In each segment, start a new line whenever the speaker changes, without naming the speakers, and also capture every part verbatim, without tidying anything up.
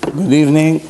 Good evening.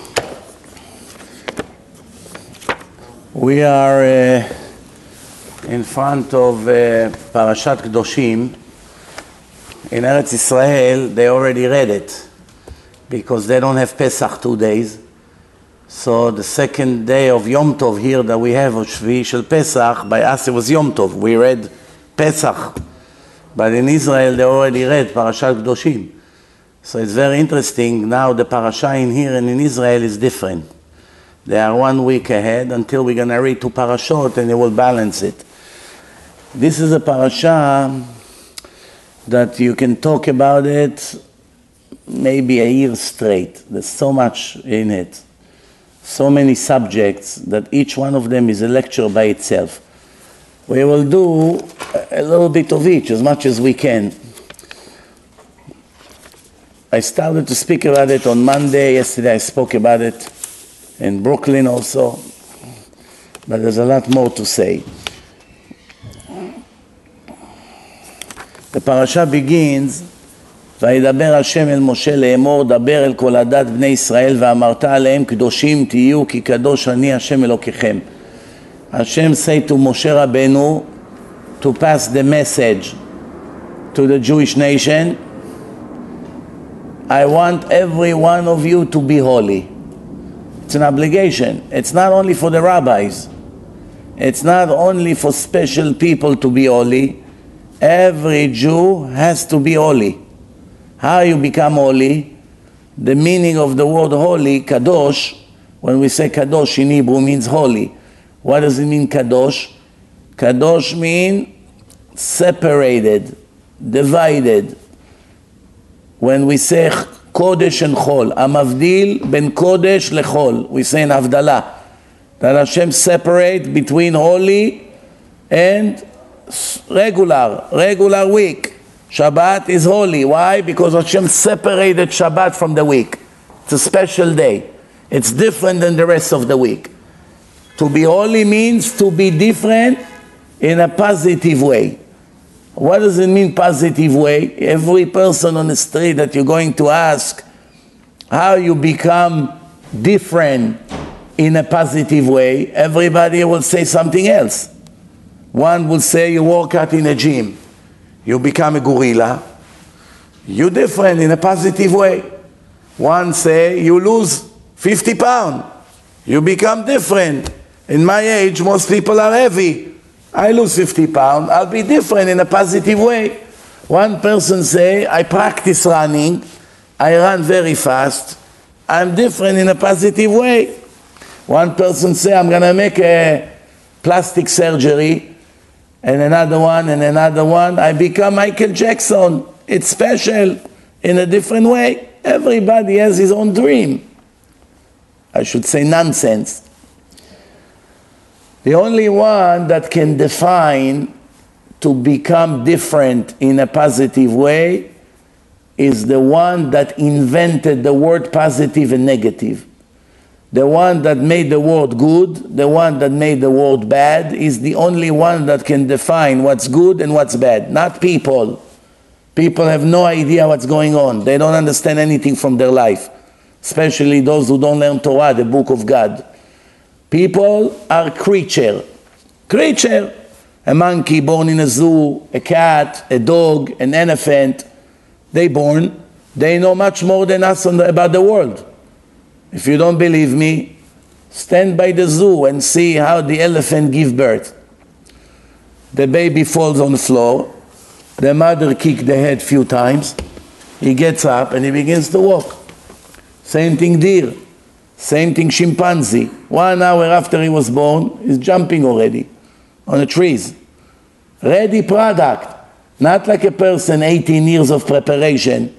We are uh, in front of uh, Parashat Kedoshim. In Eretz Israel, they already read it because they don't have Pesach two days. So the second day of Yom Tov here that we have, of Shvi Shel Pesach, by us it was Yom Tov. We read Pesach. But in Israel, they already read Parashat Kedoshim. So it's very interesting. Now the parasha in here and in Israel is different. They are one week ahead until we're going to read two parashot and they will balance it. This is a parasha that you can talk about it maybe a year straight. There's so much in it. So many subjects that each one of them is a lecture by itself. We will do a little bit of each, as much as we can. I started to speak about it on Monday. Yesterday I spoke about it in Brooklyn also. But there's a lot more to say. The parasha begins, וידבר השם אל משה לאמור, דבר אל כל עדת בני ישראל, ואמרת עליהם קדושים תהיו, כי קדוש אני השם אלוקיכם. Hashem say to Moshe Rabbeinu to pass the message to the Jewish nation, I want every one of you to be holy. It's an obligation. It's not only for the rabbis. It's not only for special people to be holy. Every Jew has to be holy. How you become holy? The meaning of the word holy, kadosh, when we say kadosh in Hebrew, means holy. What does it mean, kadosh? Kadosh means separated, divided. When we say kodesh and chol, amavdil ben kodesh lechol, we say in Havdalah, that Hashem separate between holy and regular, regular week. Shabbat is holy. Why? Because Hashem separated Shabbat from the week. It's a special day. It's different than the rest of the week. To be holy means to be different in a positive way. What does it mean, positive way? Every person on the street that you're going to ask how you become different in a positive way, everybody will say something else. One will say you work out in a gym, you become a gorilla, you're different in a positive way. One say you lose fifty pounds, you become different. In my age, most people are heavy. I lose fifty pounds, I'll be different in a positive way. One person say, I practice running, I run very fast, I'm different in a positive way. One person say, I'm going to make a plastic surgery, and another one, and another one, I become Michael Jackson. It's special in a different way. Everybody has his own dream. I should say nonsense. The only one that can define to become different in a positive way is the one that invented the word positive and negative. The one that made the word good, the one that made the word bad, is the only one that can define what's good and what's bad, not people. People have no idea what's going on. They don't understand anything from their life, especially those who don't learn Torah, the book of God. People are creature. Creature. A monkey born in a zoo, a cat, a dog, an elephant. They born. They know much more than us on the, about the world. If you don't believe me, stand by the zoo and see how the elephant gives birth. The baby falls on the floor. The mother kicks the head a few times. He gets up and he begins to walk. Same thing deer. Same thing chimpanzee. One hour after he was born, he's jumping already on the trees. Ready product. Not like a person, eighteen years of preparation.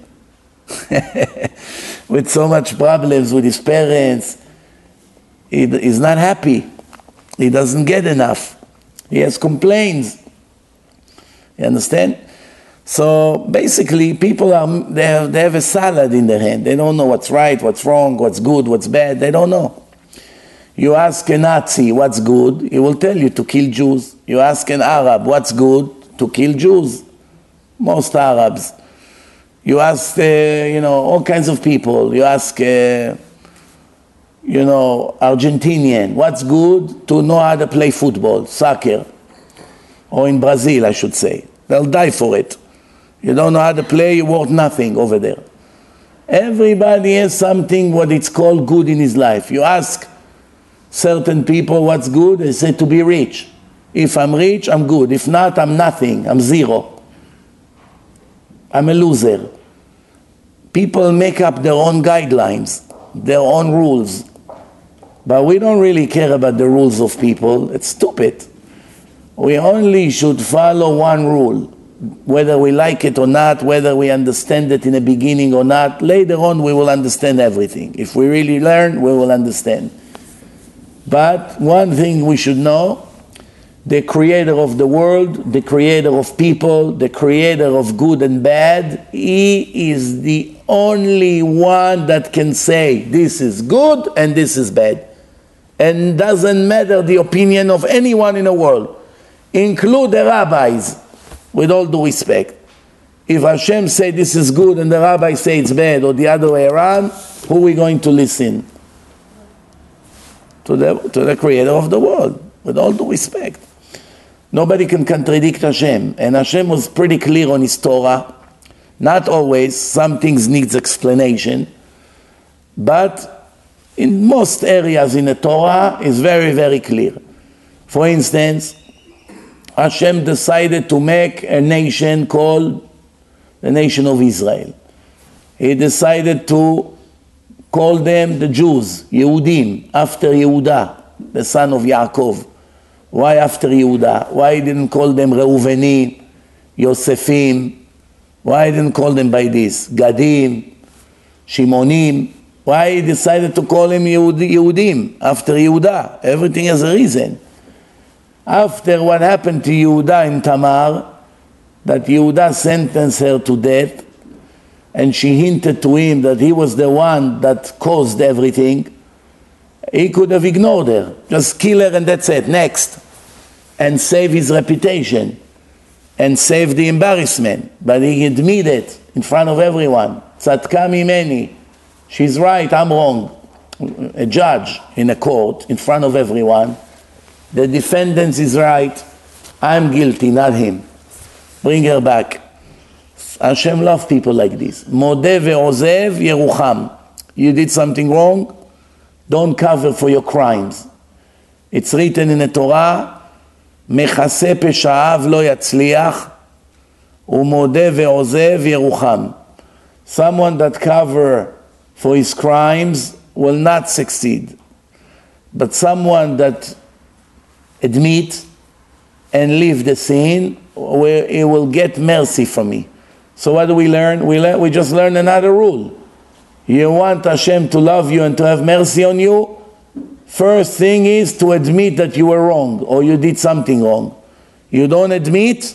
With so much problems with his parents. He is not happy. He doesn't get enough. He has complaints. You understand? So basically, people are they have, they have a salad in their hand. They don't know what's right, what's wrong, what's good, what's bad. They don't know. You ask a Nazi what's good, he will tell you to kill Jews. You ask an Arab what's good, to kill Jews. Most Arabs. You ask, uh, you know, all kinds of people. You ask, uh, you know, Argentinian, what's good to know how to play football, soccer, or in Brazil, I should say. They'll die for it. You don't know how to play, you're worth nothing over there. Everybody has something, what it's called, good in his life. You ask certain people what's good, they say to be rich. If I'm rich, I'm good. If not, I'm nothing. I'm zero. I'm a loser. People make up their own guidelines, their own rules. But we don't really care about the rules of people. It's stupid. We only should follow one rule. Whether we like it or not, whether we understand it in the beginning or not, later on we will understand everything. If we really learn, we will understand. But one thing we should know, the creator of the world, the creator of people, the creator of good and bad, he is the only one that can say this is good and this is bad. And doesn't matter the opinion of anyone in the world, include the rabbis. With all due respect, if Hashem say this is good and the rabbi say it's bad, or the other way around, who are we going to listen? To the, to the creator of the world, with all due respect. Nobody can contradict Hashem, and Hashem was pretty clear on his Torah. Not always, some things needs explanation, but in most areas in the Torah is very, very clear. For instance, Hashem decided to make a nation called the nation of Israel. He decided to call them the Jews, Yehudim, after Yehuda, the son of Yaakov. Why after Yehuda? Why he didn't call them Reuveni, Yosefim? Why he didn't call them by this? Gadim, Shimonim? Why he decided to call them Yehudim after Yehuda? Everything has a reason. After what happened to Yehuda and Tamar, that Yehuda sentenced her to death, and she hinted to him that he was the one that caused everything, he could have ignored her. Just kill her and that's it, next. And save his reputation, and save the embarrassment. But he admitted in front of everyone, Tzadka mimeni, she's right, I'm wrong. A judge in a court, in front of everyone, the defendant is right, I'm guilty, not him. Bring her back. Hashem loves people like this. Modeh ve'ozev yerucham. You did something wrong, don't cover for your crimes. It's written in the Torah, mechase pesha'av lo yatzliach, u'modeh ve'ozev yerucham. Someone that cover for his crimes will not succeed. But someone that admit and leave the sin, where he will get mercy from me. So what do we learn? We, learn, we just learn another rule. You want Hashem to love you and to have mercy on you, first thing is to admit that you were wrong or you did something wrong. You don't admit,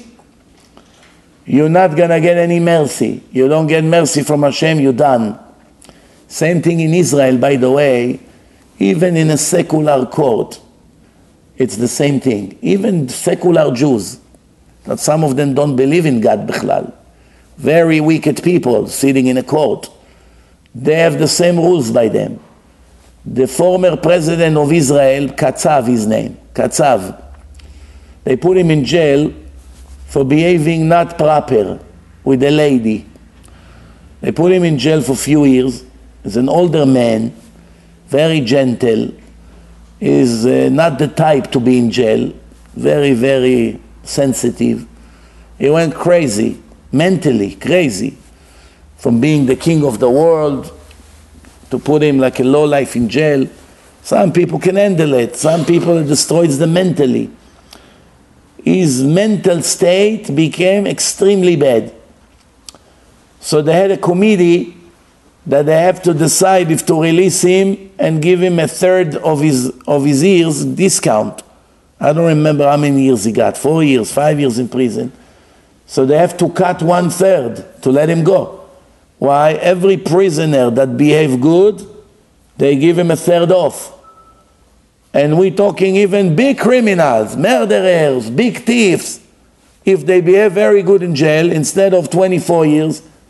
you're not going to get any mercy. You don't get mercy from Hashem, you're done. Same thing in Israel, by the way, even in a secular court. It's the same thing. Even secular Jews, that some of them don't believe in God bichlal, very wicked people sitting in a court, they have the same rules by them. The former president of Israel, Katsav his name, Katsav, they put him in jail for behaving not proper with a lady. They put him in jail for a few years. He's an older man, very gentle. Is uh, not the type to be in jail, very, very sensitive. He went crazy, mentally crazy, from being the king of the world to put him like a lowlife in jail. Some people can handle it, some people it destroys them mentally. His mental state became extremely bad. So they had a committee that they have to decide if to release him and give him a third of his of his years discount. I don't remember how many years he got, four years, five years in prison. So they have to cut one third to let him go. Why? Every prisoner that behave good, they give him a third off. And we're talking even big criminals, murderers, big thieves. If they behave very good in jail, instead of twenty-four years,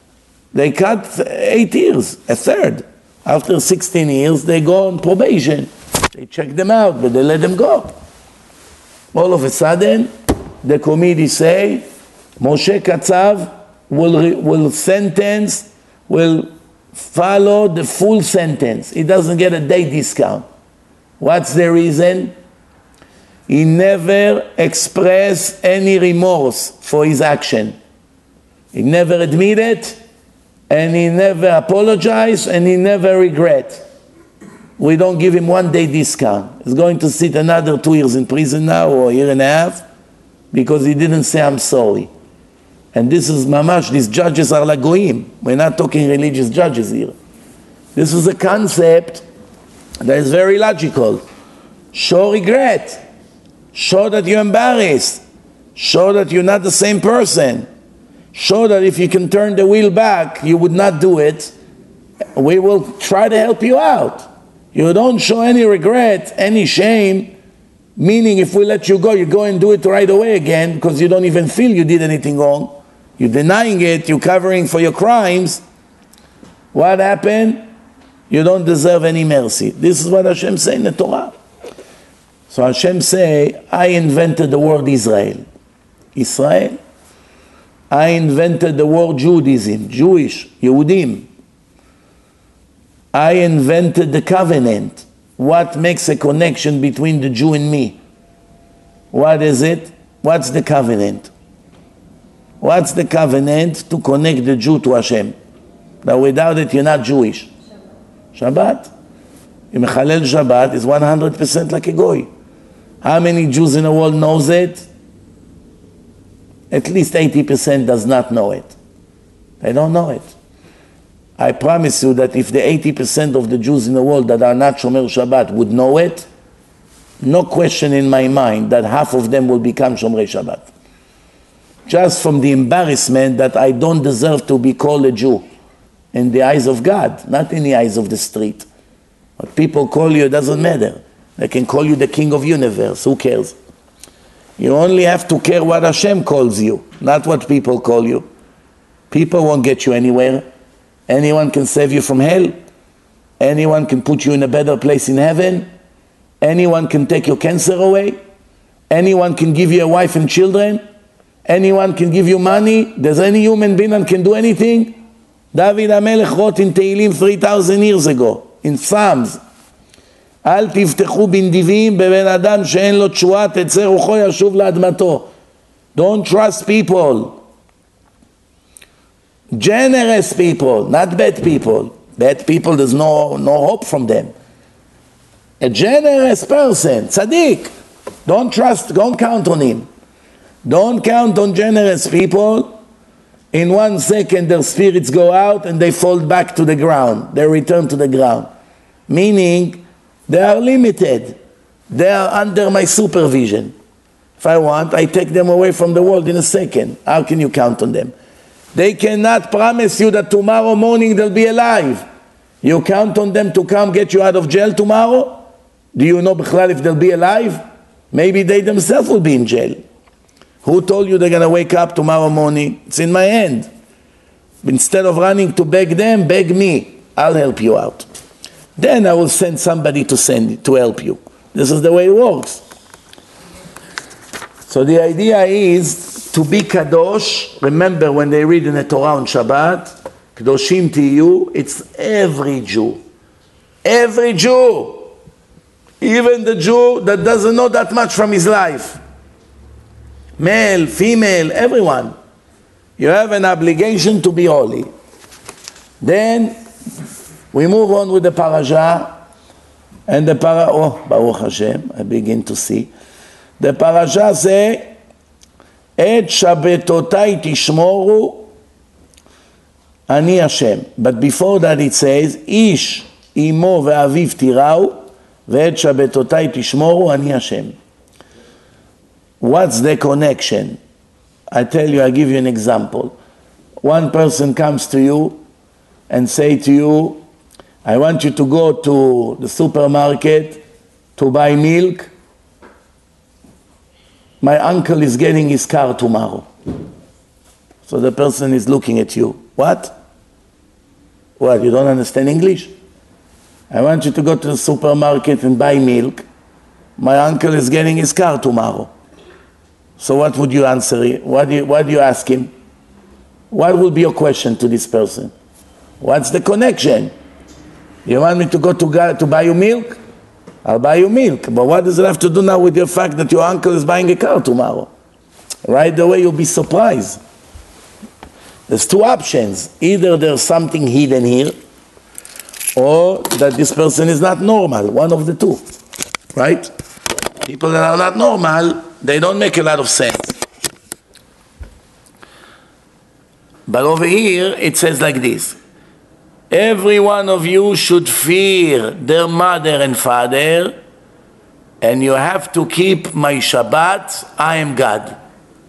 They cut eight years, a third. After sixteen years, they go on probation. They check them out, but they let them go. All of a sudden, the committee say, Moshe Katsav will, will sentence, will follow the full sentence. He doesn't get a day discount. What's the reason? He never expressed any remorse for his action. He never admitted, and he never apologized, and he never regret. We don't give him one day discount. He's going to sit another two years in prison now, or a year and a half, because he didn't say, I'm sorry. And this is mamash, these judges are like goyim. We're not talking religious judges here. This is a concept that is very logical. Show regret. Show that you're embarrassed. Show that you're not the same person. Show that if you can turn the wheel back, you would not do it. We will try to help you out. You don't show any regret, any shame, meaning if we let you go, you go and do it right away again because you don't even feel you did anything wrong. You're denying it, you're covering for your crimes. What happened? You don't deserve any mercy. This is what Hashem say in the Torah. So Hashem say, I invented the word Israel. Israel. I invented the word Judaism, Jewish, Yehudim. I invented the covenant. What makes a connection between the Jew and me? What is it? What's the covenant? What's the covenant to connect the Jew to Hashem? That without it you're not Jewish. Shabbat. You mechalel Shabbat is one hundred percent like a goy. How many Jews in the world knows it? At least eighty percent does not know it. They don't know it. I promise you that if the eighty percent of the Jews in the world that are not Shomer Shabbat would know it, no question in my mind that half of them will become Shomrei Shabbat. Just from the embarrassment that I don't deserve to be called a Jew in the eyes of God, not in the eyes of the street. What people call you, it doesn't matter. They can call you the king of universe, who cares? You only have to care what Hashem calls you, not what people call you. People won't get you anywhere. Anyone can save you from hell. Anyone can put you in a better place in heaven. Anyone can take your cancer away. Anyone can give you a wife and children. Anyone can give you money. Does any human being can do anything? David HaMelech wrote in Tehillim three thousand years ago, in Psalms, אל תבטחו בנדיבים בבן אדם שאין לו תשועה תצא רוחו ישוב לאדמתו. Don't trust people. Generous people, not bad people. Bad people, there's no, no hope from them. A generous person, tzaddik. Don't trust, don't count on him. Don't count on generous people. In one second their spirits go out and they fall back to the ground. They return to the ground. Meaning, they are limited. They are under my supervision. If I want, I take them away from the world in a second. How can you count on them? They cannot promise you that tomorrow morning they'll be alive. You count on them to come get you out of jail tomorrow? Do you know Bichlal if they'll be alive? Maybe they themselves will be in jail. Who told you they're going to wake up tomorrow morning? It's in my hand. Instead of running to beg them, beg me. I'll help you out. Then I will send somebody to send to help you. This is the way it works. So the idea is to be kadosh. Remember when they read in the Torah on Shabbat, Kedoshim Tiyu, it's every Jew. Every Jew. Even the Jew that doesn't know that much from his life. Male, female, everyone. You have an obligation to be holy. Then we move on with the parasha, and the para, oh, Baruch Hashem, I begin to see. The parasha say, Et Shabbatotai Tishmoru Ani Hashem. But before that it says, Ish imo ve'aviv tirau, ve'et Shabbatotai Tishmoru Ani Hashem. What's the connection? I tell you, I give you an example. One person comes to you and say to you, I want you to go to the supermarket to buy milk. My uncle is getting his car tomorrow. So the person is looking at you. What? What, you don't understand English? I want you to go to the supermarket and buy milk. My uncle is getting his car tomorrow. So what would you answer? What do you, what do you ask him? What will be your question to this person? What's the connection? You want me to go to, to buy you milk? I'll buy you milk. But what does it have to do now with your fact that your uncle is buying a car tomorrow? Right away you'll be surprised. There's two options. Either there's something hidden here, or that this person is not normal. One of the two. Right? People that are not normal, they don't make a lot of sense. But over here, it says like this. Every one of you should fear their mother and father, and you have to keep my Shabbat. I am God.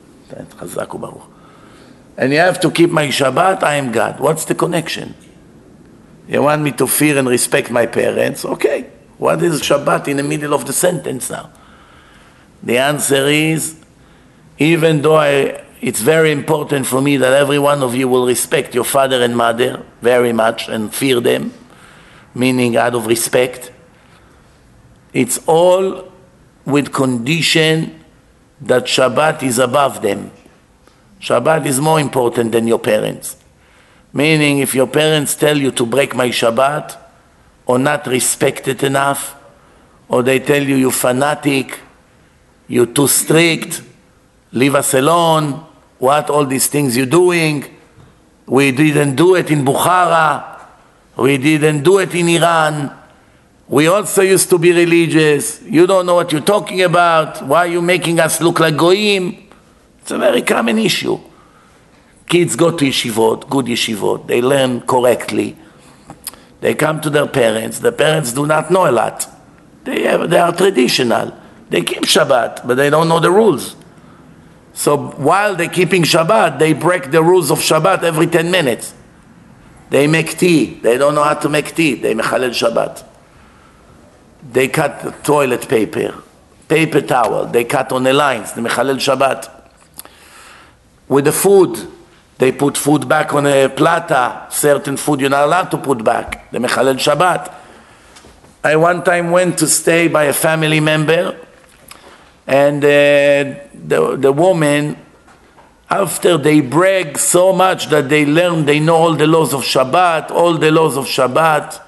And you have to keep my Shabbat. I am God. What's the connection? You want me to fear and respect my parents? Okay. What is Shabbat in the middle of the sentence now? The answer is, even though I, it's very important for me that every one of you will respect your father and mother very much and fear them, meaning out of respect, it's all with condition that Shabbat is above them. Shabbat is more important than your parents. Meaning if your parents tell you to break my Shabbat, or not respect it enough, or they tell you you're fanatic, you're too strict, leave us alone, what all these things you're doing, we didn't do it in Bukhara, we didn't do it in Iran, we also used to be religious, you don't know what you're talking about, why are you making us look like goyim? It's a very common issue. Kids go to yeshivot, good yeshivot, they learn correctly, they come to their parents, the parents do not know a lot, they, have, they are traditional, they keep Shabbat, but they don't know the rules. So while they're keeping Shabbat, they break the rules of Shabbat every ten minutes. They make tea, they don't know how to make tea, they mechalel Shabbat. They cut the toilet paper, paper towel, they cut on the lines, they mechalel Shabbat. With the food, they put food back on a plata, certain food you're not allowed to put back, they mechalel Shabbat. I one time went to stay by a family member, and uh, the, the woman, after they brag so much that they learn, they know all the laws of Shabbat, all the laws of Shabbat,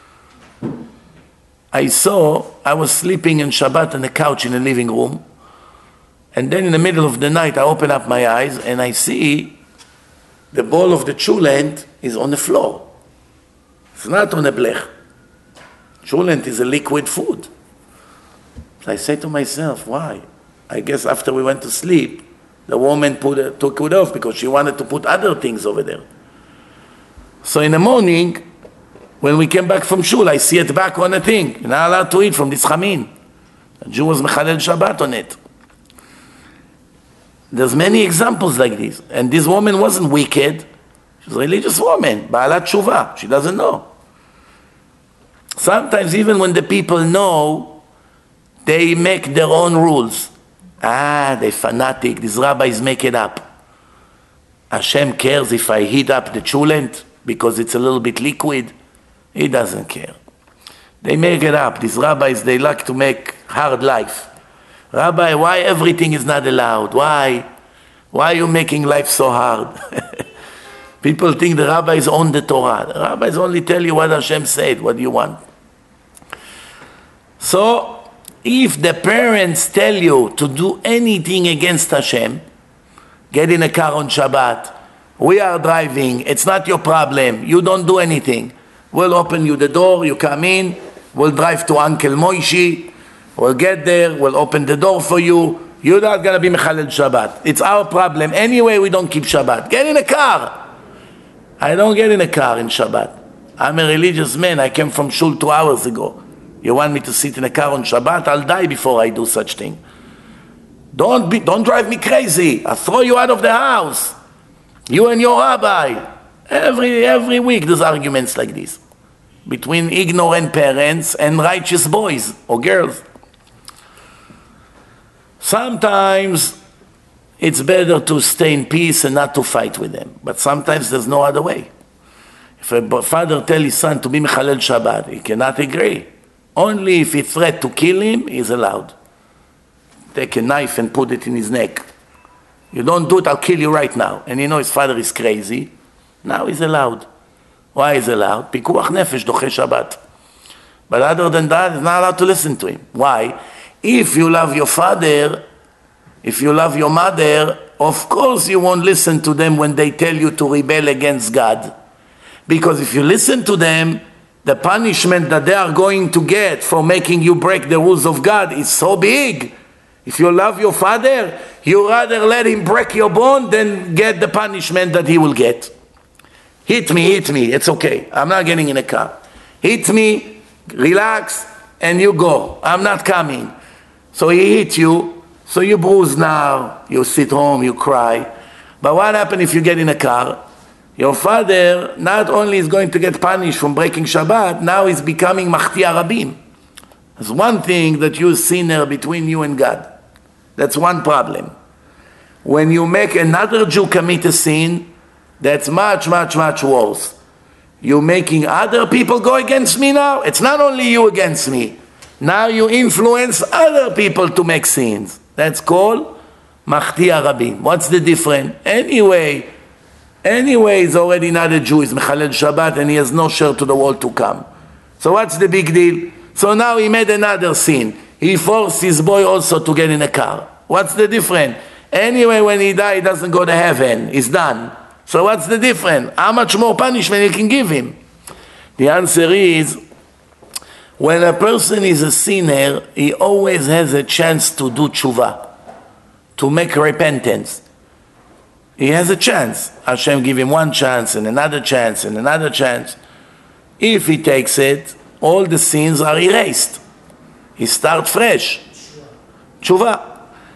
I saw, I was sleeping in Shabbat on the couch in the living room, and then in the middle of the night I open up my eyes and I see the bowl of the cholent is on the floor. It's not on a blech. Cholent is a liquid food. So I say to myself, why? I guess after we went to sleep, the woman put it, took it off because she wanted to put other things over there. So in the morning, when we came back from shul, I see it back on the thing. You're not allowed to eat from this chamin. The Jew was mechalel Shabbat on it. There's many examples like this. And this woman wasn't wicked. She's a religious woman. Ba'alat tshuva. She doesn't know. Sometimes even when the people know, they make their own rules. Ah, they're fanatic. These rabbis make it up. Hashem cares if I heat up the cholent because it's a little bit liquid. He doesn't care. They make it up. These rabbis, they like to make hard life. Rabbi, why everything is not allowed? Why? Why are you making life so hard? People think the rabbis own the Torah. The rabbis only tell you what Hashem said. What do you want? So, if the parents tell you to do anything against Hashem, get in a car on Shabbat, we are driving, it's not your problem, you don't do anything. We'll open you the door, you come in, we'll drive to Uncle Moishi, we'll get there, we'll open the door for you, you're not going to be mechalel Shabbat. It's our problem. Anyway, we don't keep Shabbat. Get in a car. I don't get in a car in Shabbat. I'm a religious man, I came from shul two hours ago. You want me to sit in a car on Shabbat? I'll die before I do such thing. Don't be, don't drive me crazy. I'll throw you out of the house. You and your rabbi. Every, every week there's arguments like this between ignorant parents and righteous boys or girls. Sometimes it's better to stay in peace and not to fight with them. But sometimes there's no other way. If a father tells his son to be Mechalel Shabbat, he cannot agree. Only if he threat to kill him, he's allowed. Take a knife and put it in his neck. You don't do it, I'll kill you right now. And you know his father is crazy. Now he's allowed. Why is allowed? Pikuach nefesh doche Shabbat. But other than that, he's not allowed to listen to him. Why? If you love your father, if you love your mother, of course you won't listen to them when they tell you to rebel against God. Because if you listen to them, the punishment that they are going to get for making you break the rules of God is so big. If you love your father, you rather let him break your bone than get the punishment that he will get. Hit me, hit me, it's okay. I'm not getting in a car. Hit me, relax, and you go. I'm not coming. So he hit you, so you bruise now, you sit home, you cry. But what happens if you get in a car? Your father not only is going to get punished from breaking Shabbat, now he's becoming Mahti Arabim. There's one thing that you sinner between you and God. That's one problem. When you make another Jew commit a sin, that's much, much, much worse. You're making other people go against me now. It's not only you against me. Now you influence other people to make sins. That's called Mahti Arabim. What's the difference? Anyway, Anyway, he's already not a Jew, he's Mechalel Shabbat, and he has no share to the world to come. So what's the big deal? So now he made another sin. He forced his boy also to get in a car. What's the difference? Anyway, when he dies, he doesn't go to heaven. He's done. So what's the difference? How much more punishment you can give him? The answer is, when a person is a sinner, he always has a chance to do tshuva, to make repentance. He has a chance. Hashem give him one chance and another chance and another chance. If he takes it, all the sins are erased. He starts fresh. Tshuva.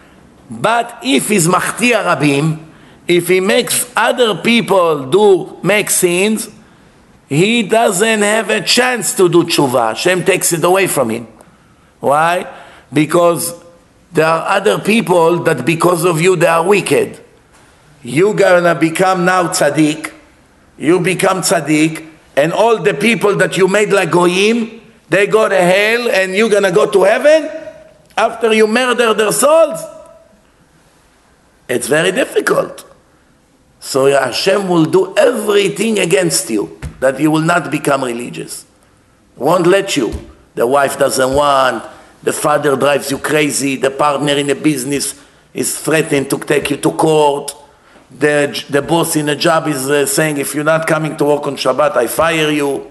But if he's Mahti Arabim, if he makes other people do make sins, he doesn't have a chance to do tshuva. Hashem takes it away from him. Why? Because there are other people that because of you they are wicked. You're gonna become now tzaddik, you become tzaddik, and all the people that you made like goyim, they go to hell, and you're gonna go to heaven after you murder their souls? It's very difficult. So Hashem will do everything against you, that you will not become religious. Won't let you. The wife doesn't want, the father drives you crazy, the partner in the business is threatening to take you to court, The, the boss in a job is uh, saying, if you're not coming to work on Shabbat, I fire you.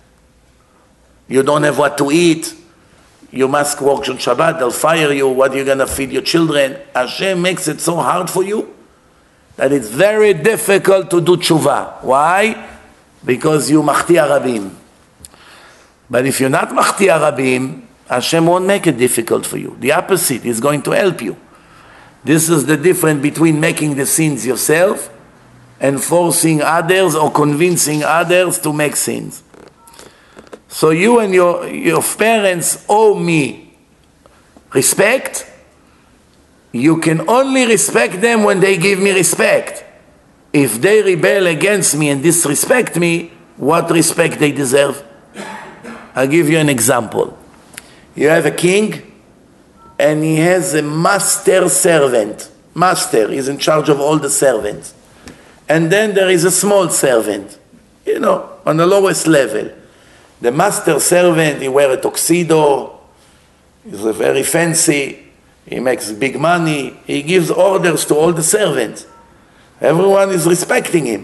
You don't have what to eat. You must work on Shabbat, they'll fire you. What are you going to feed your children? Hashem makes it so hard for you that it's very difficult to do tshuva. Why? Because you're Mahti Arabim. But if you're not Mahti Arabim, Hashem won't make it difficult for you. The opposite is going to help you. This is the difference between making the sins yourself and forcing others or convincing others to make sins. So you and your, your parents owe me respect. You can only respect them when they give me respect. If they rebel against me and disrespect me, what respect they deserve? I'll give you an example. You have a king, and he has a master servant. Master is in charge of all the servants. And then there is a small servant, you know, on the lowest level. The master servant, he wears a tuxedo, he's very fancy, he makes big money, he gives orders to all the servants. Everyone is respecting him.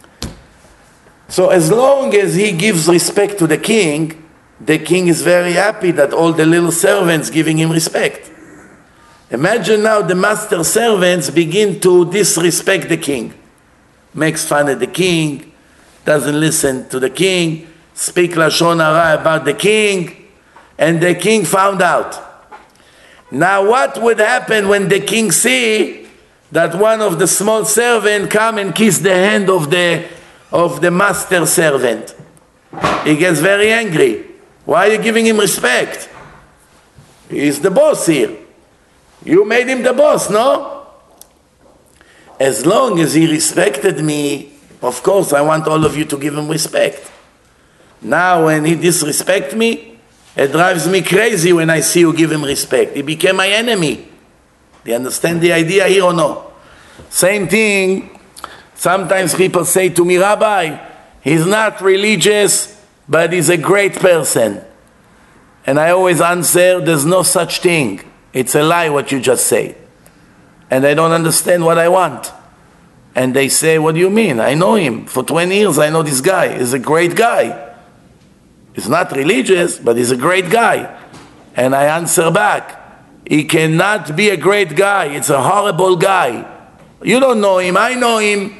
So as long as he gives respect to the king, the king is very happy that all the little servants giving him respect. Imagine now the master servants begin to disrespect the king. Makes fun of the king, doesn't listen to the king, speak Lashon Hara about the king, and the king found out. Now what would happen when the king see that one of the small servants come and kiss the hand of the, of the master servant? He gets very angry. Why are you giving him respect? He's the boss here. You made him the boss, no? As long as he respected me, Of course, I want all of you to give him respect. Now, when he disrespects me, it drives me crazy when I see you give him respect. He became my enemy. Do you understand the idea here or no? Same thing, sometimes people say to me, Rabbi, he's not religious, but he's a great person. And I always answer, there's no such thing. It's a lie what you just say. And they don't understand what I want. And they say, what do you mean? I know him. For twenty years I know this guy. He's a great guy. He's not religious, but he's a great guy. And I answer back, he cannot be a great guy. It's a horrible guy. You don't know him, I know him.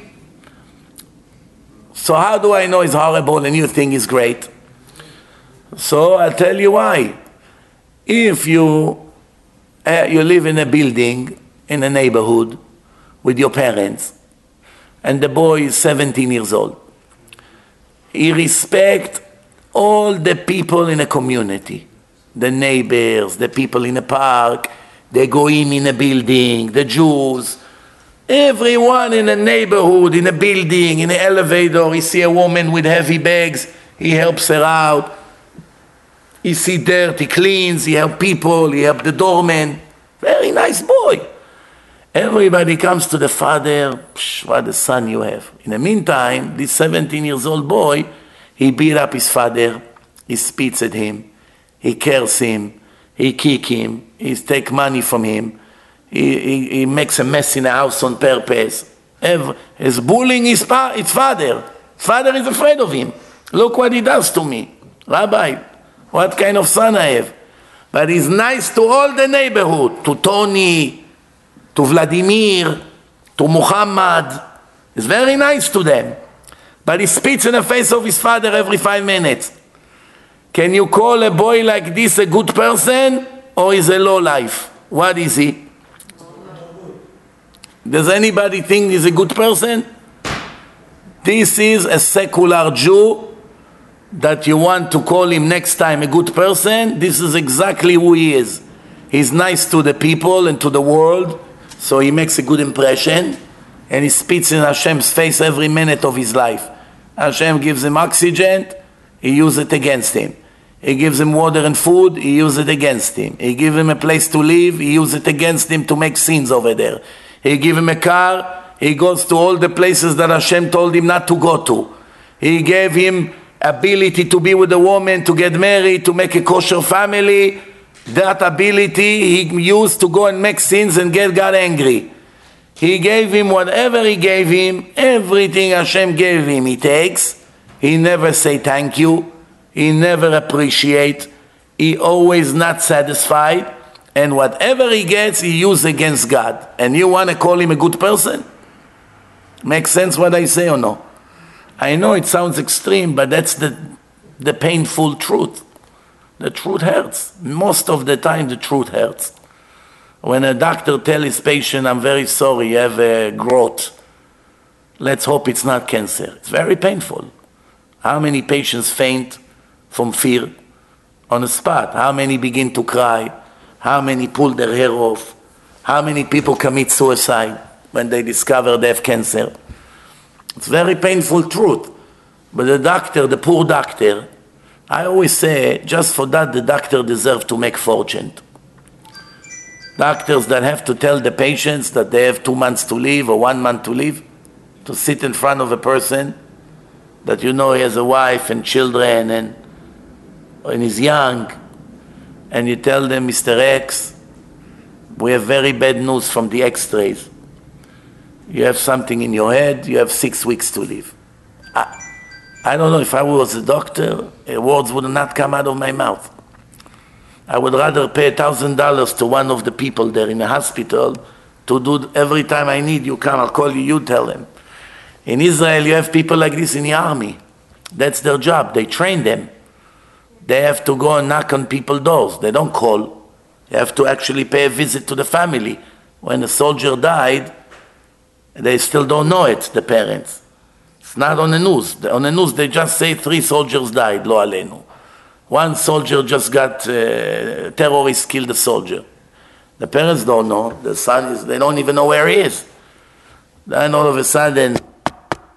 So how do I know he's horrible and you think he's great? So I'll tell you why. If you, uh, you live in a building, in a neighborhood, with your parents, and the boy is seventeen years old, he respects all the people in a community, the neighbors, the people in the park, the goyim in a building, the Jews, everyone in a neighborhood, in a building, in an elevator, he see a woman with heavy bags, he helps her out. He see dirt, he cleans, he help people, he help the doorman. Very nice boy. Everybody comes to the father, psh, what a son you have. In the meantime, this seventeen years old boy, he beat up his father, he spits at him, he curses him, he kick him, he take money from him, he, he, he makes a mess in the house on purpose. Every, he's bullying his, pa, his father. His father is afraid of him. Look what he does to me. Rabbi, what kind of son I have? But he's nice to all the neighborhood, to Tony, to Vladimir, to Muhammad. He's very nice to them. But he spits in the face of his father every five minutes. Can you call a boy like this a good person or is a low life? What is he? Does anybody think he's a good person? This is a secular Jew that you want to call him next time a good person. This is exactly who he is. He's nice to the people and to the world, so he makes a good impression, and he spits in Hashem's face every minute of his life. Hashem gives him oxygen, he uses it against him. He gives him water and food, he uses it against him. He gives him a place to live, he uses it against him to make sins over there. He gives him a car, he goes to all the places that Hashem told him not to go to. He gave him ability to be with a woman, to get married, to make a kosher family. That ability he used to go and make sins and get God angry. He gave him whatever he gave him, everything Hashem gave him, he takes. He never say thank you. He never appreciate. He always not satisfied. And whatever he gets, he uses against God. And you want to call him a good person? Makes sense what I say or no? I know it sounds extreme, but that's the, the painful truth. The truth hurts. Most of the time, the truth hurts. When a doctor tells his patient, I'm very sorry, you have a growth. Let's hope it's not cancer. It's very painful. How many patients faint from fear on the spot? How many begin to cry? How many pull their hair off? How many people commit suicide when they discover they have cancer? It's very painful truth. But the doctor, the poor doctor, I always say, just for that, the doctor deserves to make fortune. Doctors that have to tell the patients that they have two months to live or one month to live, to sit in front of a person that you know he has a wife and children and, and he's young, and you tell them, Mister X, we have very bad news from the x-rays. You have something in your head, you have six weeks to live. I, I don't know, if I was a doctor, words would not come out of my mouth. I would rather pay a thousand dollars to one of the people there in the hospital to do every time I need you come, I'll call you, you tell them. In Israel, you have people like this in the army. That's their job. They train them. They have to go and knock on people's doors. They don't call. They have to actually pay a visit to the family. When a soldier died, they still don't know it, the parents. It's not on the news. On the news, they just say three soldiers died, lo aleinu. One soldier just got, uh, terrorists killed a soldier. The parents don't know. The son is, they don't even know where he is. Then all of a sudden,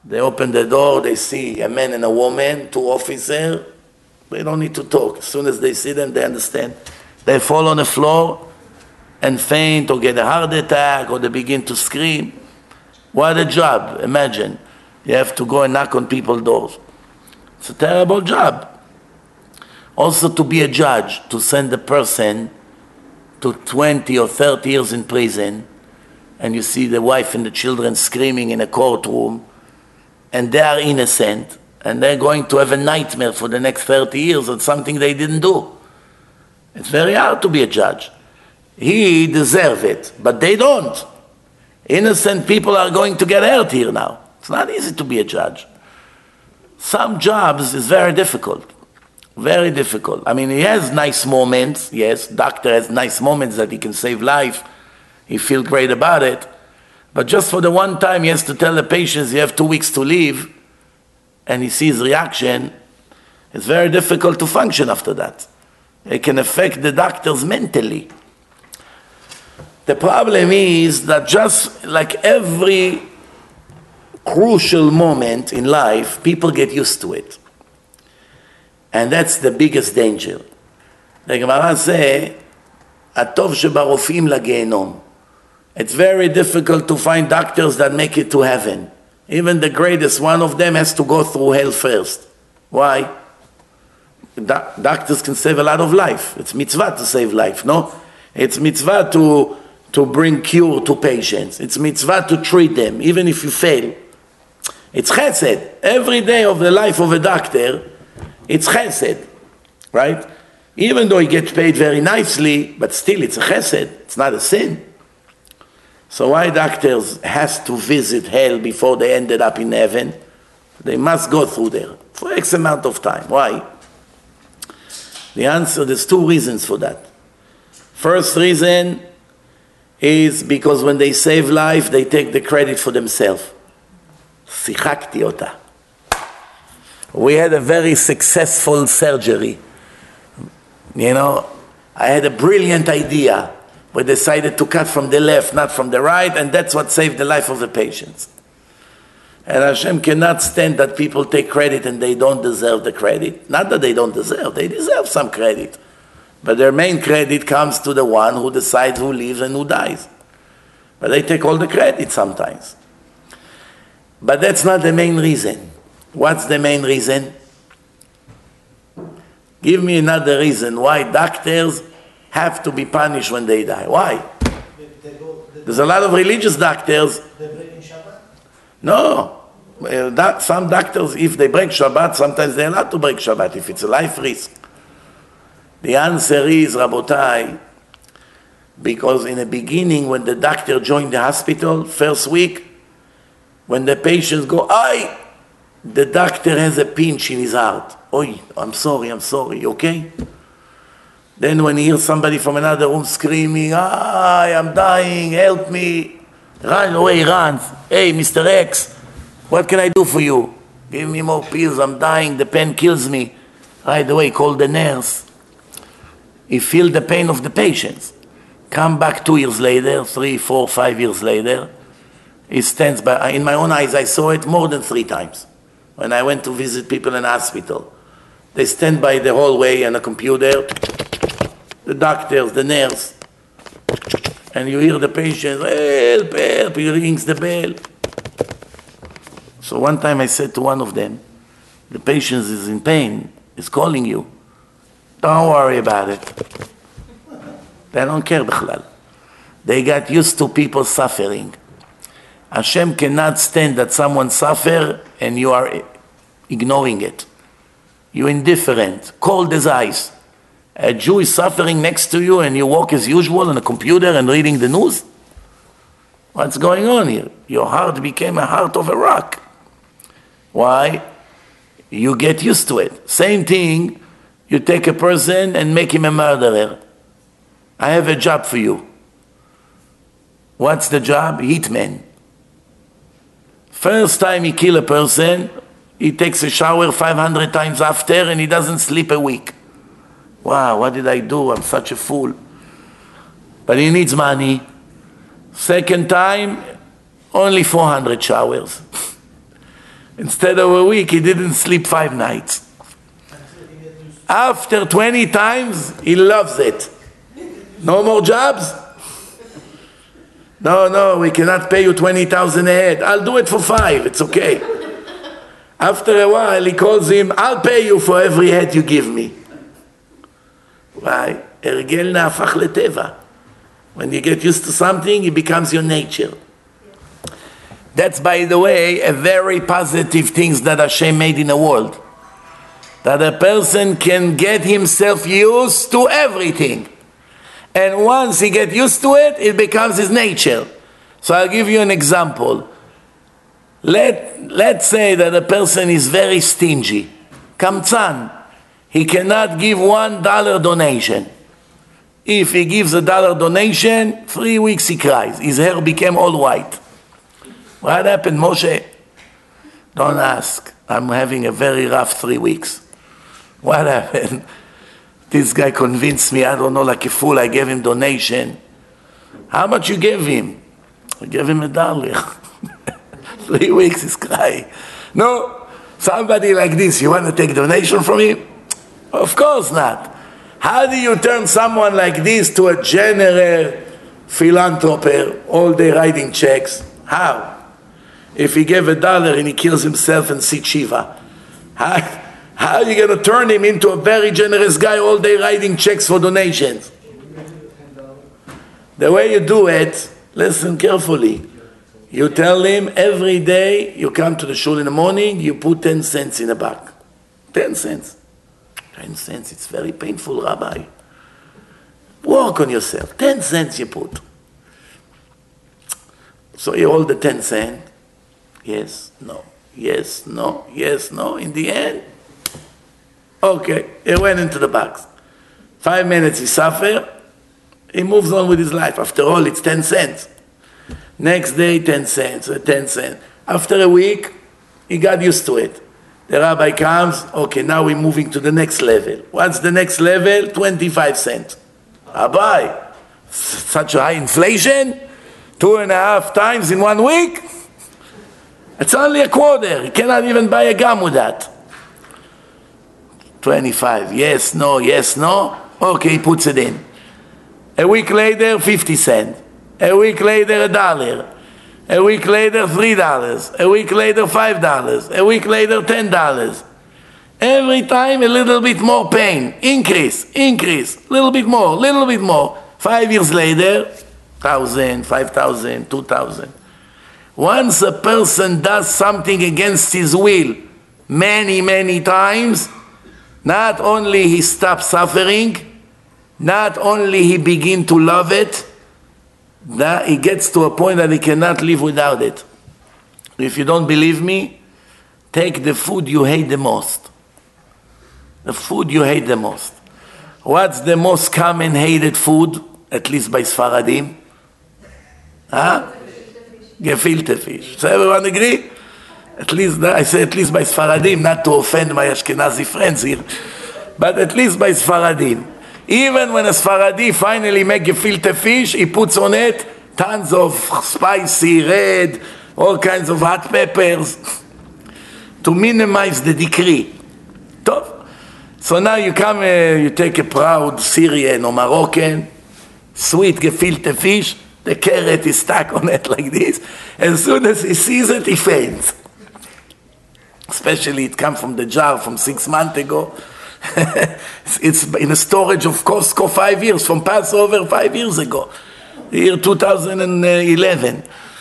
They open the door, they see a man and a woman, two officers. They don't need to talk. As soon as they see them, they understand. They fall on the floor and faint or get a heart attack or they begin to scream. What a job. Imagine. You have to go and knock on people's doors. It's a terrible job. Also to be a judge, to send a person to twenty or thirty years in prison, and you see the wife and the children screaming in a courtroom, and they are innocent, and they're going to have a nightmare for the next thirty years on something they didn't do. It's very hard to be a judge. He deserves it, but they don't. Innocent people are going to get hurt here now. It's not easy to be a judge. Some jobs is very difficult. Very difficult. I mean, he has nice moments. Yes, doctor has nice moments that he can save life. He feels great about it. But just for the one time he has to tell the patients you have two weeks to leave, and he sees reaction, it's very difficult to function after that. It can affect the doctors mentally. The problem is that just like every crucial moment in life, people get used to it. And that's the biggest danger. The Gemara says, "Atov shebarofim lagehenom." It's very difficult to find doctors that make it to heaven. Even the greatest one of them has to go through hell first. Why? Do- doctors can save a lot of life. It's mitzvah to save life, no? It's mitzvah to, to bring cure to patients. It's mitzvah to treat them, even if you fail. It's chesed. Every day of the life of a doctor, it's chesed, right? Even though he gets paid very nicely, but still it's a chesed. It's not a sin. So why doctors has to visit hell before they ended up in heaven? They must go through there for X amount of time. Why? The answer, there's two reasons for that. First reason is because when they save life, they take the credit for themselves. Sichakti ota. We had a very successful surgery. You know, I had a brilliant idea. We decided to cut from the left, not from the right, and that's what saved the life of the patients. And Hashem cannot stand that people take credit and they don't deserve the credit. Not that they don't deserve, they deserve some credit. But their main credit comes to the one who decides who lives and who dies. But they take all the credit sometimes. But that's not the main reason. What's the main reason? Give me another reason why doctors have to be punished when they die. Why? There's a lot of religious doctors. No. Some doctors, if they break Shabbat, sometimes they're allowed to break Shabbat if it's a life risk. The answer is, Rabotai, because in the beginning when the doctor joined the hospital, first week, when the patients go, "Ay," the doctor has a pinch in his heart. "Oi, I'm sorry, I'm sorry, you okay?" Then when he hears somebody from another room screaming, "Ay, I'm dying, help me," run away, runs. "Hey, Mister X, what can I do for you? Give me more pills, I'm dying, the pain kills me." Right away, call the nurse. He feels the pain of the patients. Come back two years later, three, four, five years later, he stands by. In my own eyes, I saw it more than three times. When I went to visit people in the hospital, they stand by the hallway and a computer, the doctors, the nurse, and you hear the patient, "Help, help," he rings the bell. So one time I said to one of them, "The patient is in pain, is calling you. Don't worry about it." They don't care bichlal. They got used to people suffering. Hashem cannot stand that someone suffer and you are ignoring it. You're indifferent, cold as ice. A Jew is suffering next to you and you walk as usual on a computer and reading the news? What's going on here? Your heart became a heart of a rock. Why? You get used to it. Same thing, you take a person and make him a murderer. I have a job for you. What's the job? Hitman. First time he kill a person, he takes a shower five hundred times after and he doesn't sleep a week. Wow, what did I do? I'm such a fool. But he needs money. Second time, only four hundred showers. Instead of a week, he didn't sleep five nights. After twenty times, he loves it. No more jobs? No, no, we cannot pay you twenty thousand a head. I'll do it for five, it's okay. After a while, he calls him, I'll pay you for every head you give me. Why? הרגל נהפך לטבע. When you get used to something, it becomes your nature. That's, by the way, a very positive thing that Hashem made in the world. That a person can get himself used to everything. And once he gets used to it, it becomes his nature. So I'll give you an example. Let, let's say that a person is very stingy. Kamtzan. He cannot give one dollar donation. If he gives a dollar donation, three weeks he cries. His hair became all white. What happened, Moshe? Don't ask. I'm having a very rough three weeks. What happened? This guy convinced me, I don't know, like a fool, I gave him donation. How much you gave him? I gave him a dollar. Three weeks he's crying. No, somebody like this, you want to take donation from him? Of course not. How do you turn someone like this to a general philanthropist, all day writing checks? How? If he gave a dollar and he kills himself and sees Shiva, how, how are you going to turn him into a very generous guy all day writing checks for donations? The way you do it, listen carefully. You tell him every day you come to the shul in the morning, you put ten cents in a bag. Ten cents. Ten cents, it's very painful, Rabbi. Work on yourself. Ten cents you put. So you hold the ten cents. Yes, no, yes, no, yes, no. In the end, okay, he went into the box. Five minutes he suffered. He moves on with his life. After all, it's ten cents. Next day, ten cents, ten cents. After a week, he got used to it. The rabbi comes, okay, now we're moving to the next level. What's the next level? twenty-five cents. Rabbi, such a high inflation? Two and a half times in one week? It's only a quarter. You cannot even buy a gum with that. twenty-five, yes, no, yes, no. Okay, he puts it in. A week later, fifty cents. A week later, a dollar. A week later, three dollars. A week later, five dollars. A week later, ten dollars. Every time, a little bit more pain. Increase, increase, little bit more, little bit more. Five years later, thousand, five thousand, two thousand. Once a person does something against his will many, many times, not only he stops suffering, not only he begin to love it, that he gets to a point that he cannot live without it. If you don't believe me, take the food you hate the most. The food you hate the most. What's the most common hated food, at least by Sfaradim? Huh? Gefilte fish. So everyone agree? At least, I say at least by Sfaradim, not to offend my Ashkenazi friends here, but at least by Sfaradim. Even when a Sfaradi finally makes gefilte fish, he puts on it tons of spicy, red, all kinds of hot peppers to minimize the decree. Tov. So now you come, uh, you take a proud Syrian or Moroccan, sweet gefilte fish, the carrot is stuck on it like this. As soon as he sees it, he faints. Especially it comes from the jar from six months ago. It's in a storage of Costco five years, from Passover five years ago, year two thousand eleven.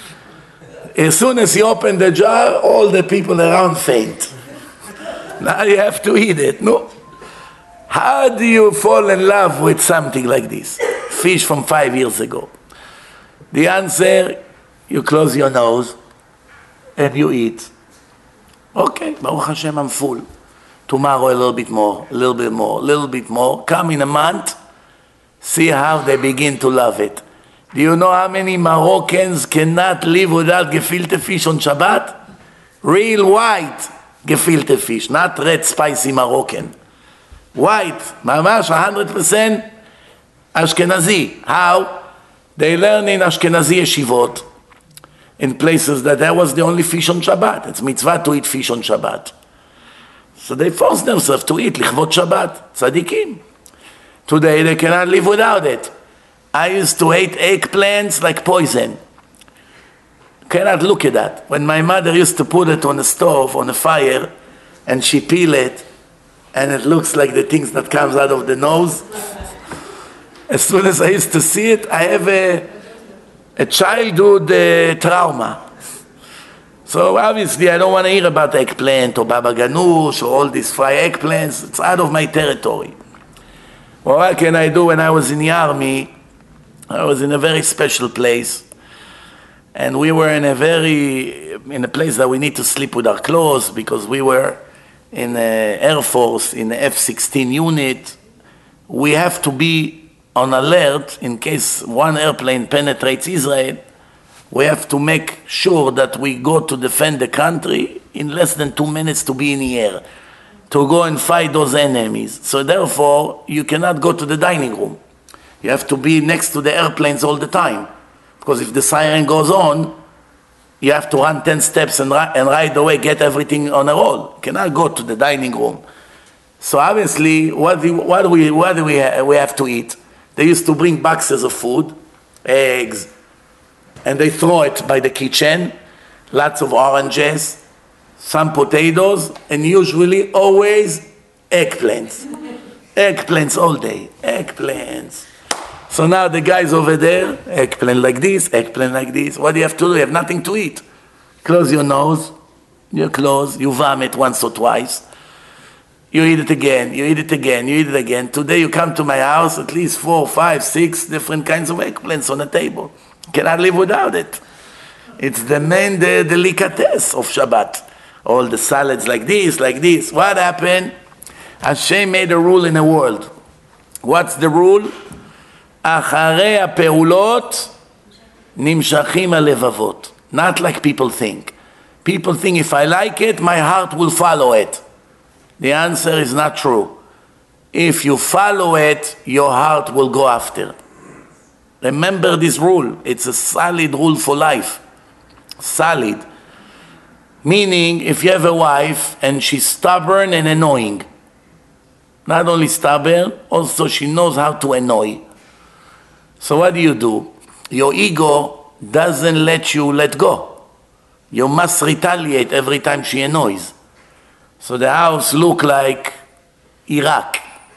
As soon as you open the jar, all the people around faint. Now you have to eat it, no? How do you fall in love with something like this? Fish from five years ago. The answer, you close your nose and you eat. Okay, Baruch Hashem, I'm full. Tomorrow a little bit more, a little bit more, a little bit more. Come in a month, see how they begin to love it. Do you know how many Moroccans cannot live without gefilte fish on Shabbat? Real white gefilte fish, not red spicy Moroccan. White, mamash, one hundred percent Ashkenazi. How? They learn in Ashkenazi yeshivot. in places that that was the only fish on Shabbat. It's mitzvah to eat fish on Shabbat. So they forced themselves to eat lichvot Shabbat, tzaddikim. Today they cannot live without it. I used to eat eggplants like poison. Cannot look at that. When my mother used to put it on the stove, on the fire, and she peel it, and it looks like the things that comes out of the nose. As soon as I used to see it, I have a, a childhood uh, trauma. So obviously I don't want to hear about eggplant or baba ganoush or all these fried eggplants. It's out of my territory. Well, what can I do? When I was in the army, I was in a very special place. And we were in a very, in a place that we need to sleep with our clothes because we were in the Air Force, in the F sixteen unit. We have to be on alert in case one airplane penetrates Israel. We have to make sure that we go to defend the country in less than two minutes to be in the air, to go and fight those enemies. So therefore, you cannot go to the dining room. You have to be next to the airplanes all the time. Because if the siren goes on, you have to run ten steps and, ri- and right away get everything on a roll. You cannot go to the dining room. So obviously, what do, what do, we, what do we, ha- we have to eat? They used to bring boxes of food, eggs, and they throw it by the kitchen, lots of oranges, some potatoes, and usually always eggplants. Eggplants all day, eggplants. So now the guys over there, eggplant like this, eggplant like this. What do you have to do? You have nothing to eat. Close your nose, you close, you vomit once or twice. You eat it again, you eat it again, you eat it again. Today you come to my house, at least four, five, six different kinds of eggplants on the table. You cannot live without it. It's the main the delicatesse of Shabbat. All the salads like this, like this. What happened? Hashem made a rule in the world. What's the rule? אחרי הפעולות נמשכים הלבבות. Not like people think. People think if I like it, my heart will follow it. The answer is not true. If you follow it, your heart will go after. Remember this rule. It's a solid rule for life. Solid. Meaning, if you have a wife and she's stubborn and annoying, not only stubborn, also she knows how to annoy. So what do you do? Your ego doesn't let you let go. You must retaliate every time she annoys. So the house look like Iraq.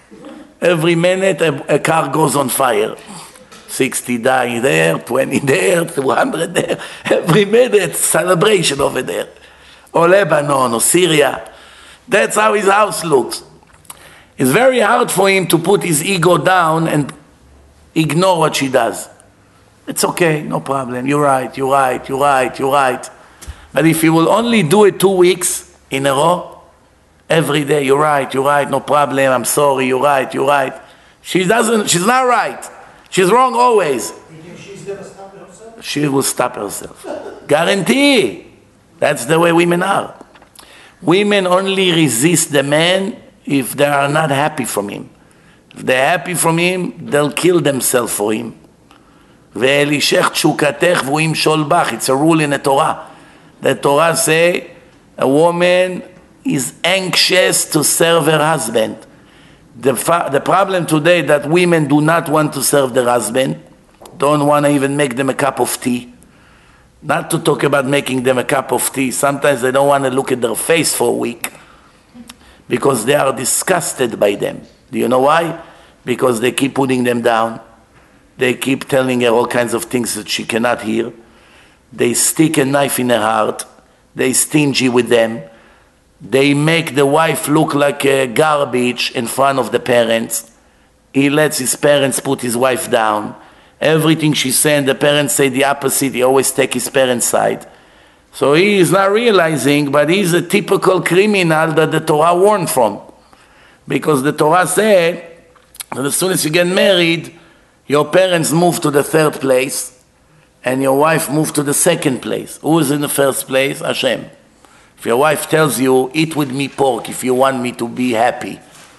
Every minute a, a car goes on fire. sixty die there, twenty there, two hundred there. Every minute celebration over there. Or Lebanon or Syria. That's how his house looks. It's very hard for him to put his ego down and ignore what she does. It's okay, no problem. You're right, you're right, you're right, you're right. But if you will only do it two weeks in a row, every day, you're right, you're right, no problem, I'm sorry, you're right, you're right. She doesn't, she's not right. She's wrong always.
You think she's going to stop herself?
She will stop herself. Guarantee. That's the way women are. Women only resist the man if they are not happy from him. If they're happy from him, they'll kill themselves for him. Ve'elishech tshukatech v'hu yimshol bach. It's a rule in the Torah. The Torah say a woman is anxious to serve her husband. The, fa- the problem today that women do not want to serve their husband, don't want to even make them a cup of tea. Not to talk about making them a cup of tea. Sometimes they don't want to look at their face for a week because they are disgusted by them. Do you know why? Because they keep putting them down. They keep telling her all kinds of things that she cannot hear. They stick a knife in her heart. They stingy with them. They make the wife look like a garbage in front of the parents. He lets his parents put his wife down. Everything she said, the parents say the opposite. He always take his parents' side. So he is not realizing, but he's a typical criminal that the Torah warned from. Because the Torah said that as soon as you get married, your parents move to the third place and your wife move to the second place. Who is in the first place? Hashem. If your wife tells you, eat with me pork if you want me to be happy.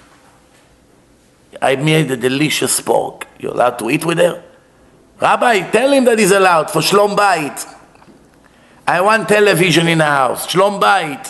I made a delicious pork. You're allowed to eat with her? Rabbi, tell him that he's allowed for Shlom Bayit. I want television in the house. Shlom bayit.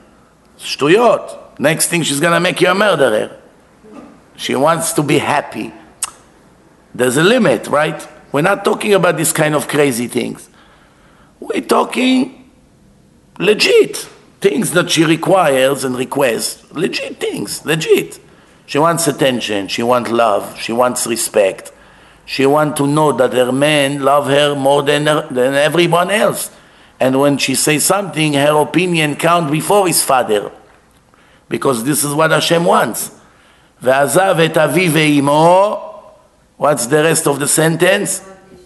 Shtuyot. Next thing, she's going to make you a murderer. She wants to be happy. There's a limit, right? We're not talking about this kind of crazy things. We're talking legit things that she requires and requests. Legit things, legit. She wants attention, she wants love, she wants respect. She wants to know that her men love her more than, her, than everyone else. And when she says something, her opinion counts before his father. Because this is what Hashem wants. ועזב את אביו ואמו. What's the rest of the sentence?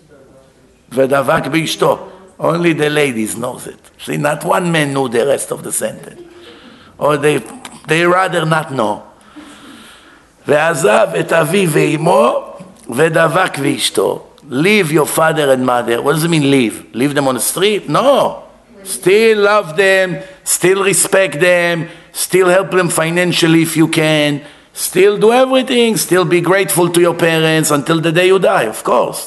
ודבק באשתו. Only the ladies knows it. See, not one man knew the rest of the sentence. Or they, they rather not know. ועזב את אביו ואמו ודבק באשתו. Leave your father and mother. What does it mean leave? Leave them on the street? No. Still love them, still respect them, still help them financially if you can, still do everything, still be grateful to your parents until the day you die, of course.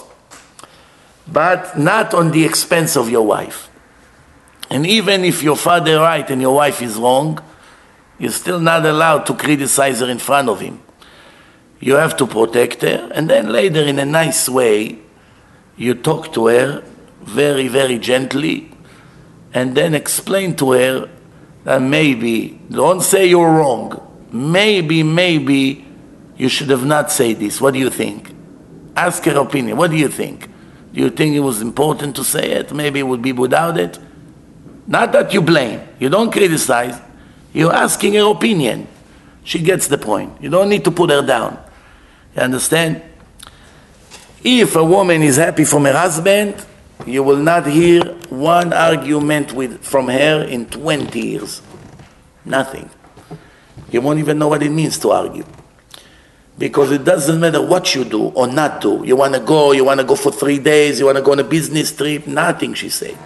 But not on the expense of your wife. And even if your father is right and your wife is wrong, you're still not allowed to criticize her in front of him. You have to protect her, and then later in a nice way, you talk to her very, very gently, and then explain to her that maybe, don't say you're wrong, maybe, maybe you should have not said this. What do you think? Ask her opinion. What do you think? Do you think it was important to say it? Maybe it would be without it? Not that you blame. You don't criticize. You're asking her opinion. She gets the point. You don't need to put her down. You understand? If a woman is happy from her husband, you will not hear one argument with, from her in twenty years. Nothing. You won't even know what it means to argue. Because it doesn't matter what you do or not do. You want to go, you want to go for three days, you want to go on a business trip, nothing, she said.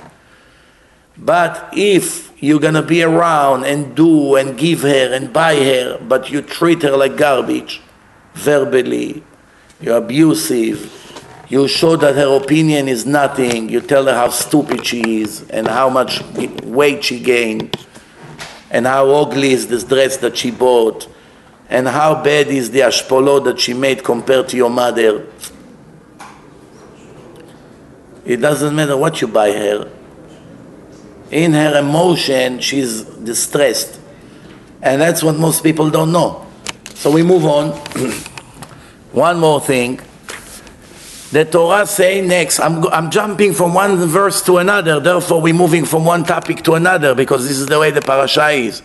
But if you're going to be around and do and give her and buy her, but you treat her like garbage, verbally, you're abusive, you show that her opinion is nothing, you tell her how stupid she is and how much weight she gained and how ugly is this dress that she bought and how bad is the ashpolo that she made compared to your mother. It doesn't matter what you buy her. In her emotion, she's distressed. And that's what most people don't know. So we move on. One more thing. The Torah say next, I'm, I'm jumping from one verse to another, therefore we're moving from one topic to another, because this is the way the parasha is.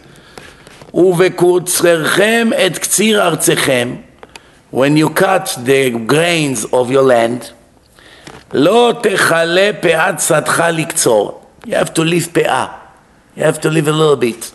ובקוצרכם את קציר ארצכם, when you cut the grains of your land, לא תכלה פאת שדך לקצור. You have to leave פאה. You have to leave a little bit.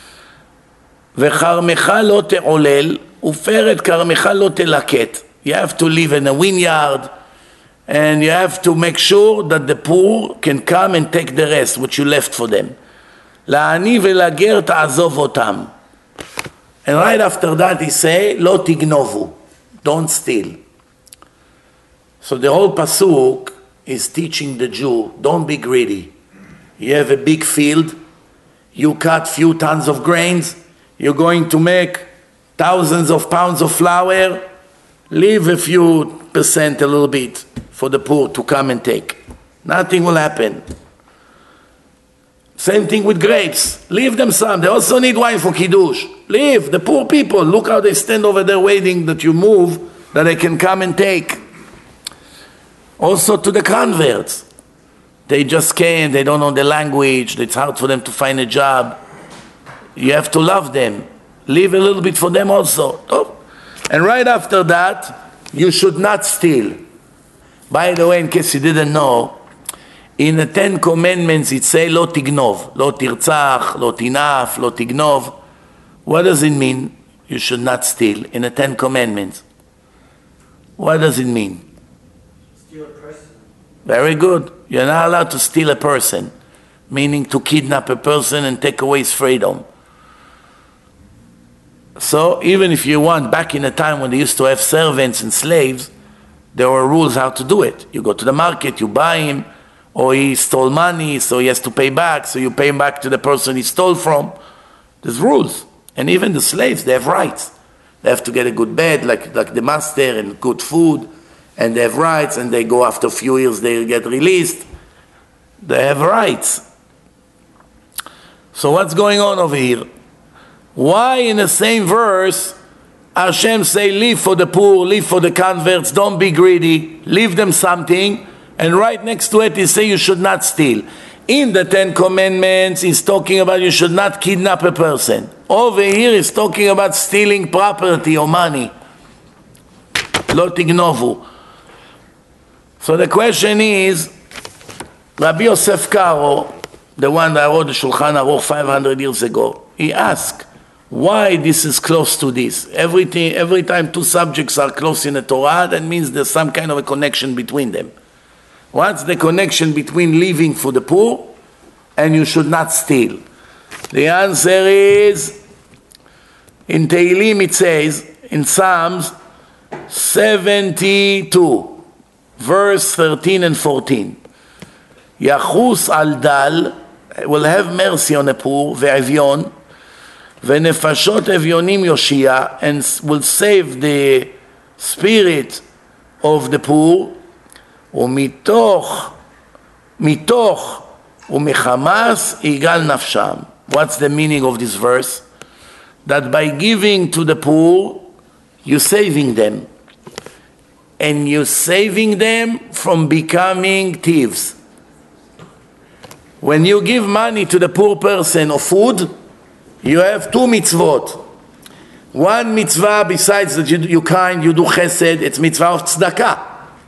וכרמך לא תעולל, ופרד כרמך לא תלקט. You have to live in a vineyard, and you have to make sure that the poor can come and take the rest, which you left for them. לעני ולגר תעזוב אותם. And right after that he say, לא תגנובו, don't steal. So the whole pasuk is teaching the Jew, don't be greedy. You have a big field, you cut few tons of grains, you're going to make thousands of pounds of flour, leave a few percent, a little bit, for the poor to come and take. Nothing will happen. Same thing with grapes. Leave them some. They also need wine for Kiddush. Leave. The poor people, look how they stand over there waiting that you move, that they can come and take. Also to the converts. They just came, they don't know the language, it's hard for them to find a job. You have to love them. Leave a little bit for them also. Oh. And right after that, you should not steal. By the way, in case you didn't know, in the Ten Commandments it says, לא תגנוב, לא תרצח, לא תנאף, לא תגנוב. What does it mean? You should not steal in the Ten Commandments. What does it mean?
Steal a person.
Very good. You're not allowed to steal a person, meaning to kidnap a person and take away his freedom. So even if you want, back in a time when they used to have servants and slaves, there were rules how to do it. You go to the market, you buy him, or he stole money, so he has to pay back, so you pay back to the person he stole from. There's rules. And even the slaves, they have rights. They have to get a good bed, like, like the master, and good food, and they have rights, and they go after a few years, they get released. They have rights. So what's going on over here? Why in the same verse Hashem say, live for the poor, live for the converts, don't be greedy, leave them something, and right next to it he say you should not steal. In the Ten Commandments he's talking about you should not kidnap a person. Over here he's talking about stealing property or money. Lo tignovu. So the question is, Rabbi Yosef Karo, the one that wrote the Shulchan Aruch five hundred years ago, he asked, why this is close to this? Everything, every time two subjects are close in the Torah, that means there's some kind of a connection between them. What's the connection between living for the poor and you should not steal? The answer is, in Tehillim it says, in Psalms seventy-two, verse thirteen and fourteen, Yachus al dal, will have mercy on the poor, ve'evion, ve'nefashot evionim yoshia, and will save the spirit of the poor, umitoch, mitoch, umichamas igal nafsham. What's the meaning of this verse? That by giving to the poor, you're saving them. And you're saving them from becoming thieves. When you give money to the poor person or food, you have two mitzvot. One mitzvah, besides that you, you kind, you do chesed, it's mitzvah of tzedakah.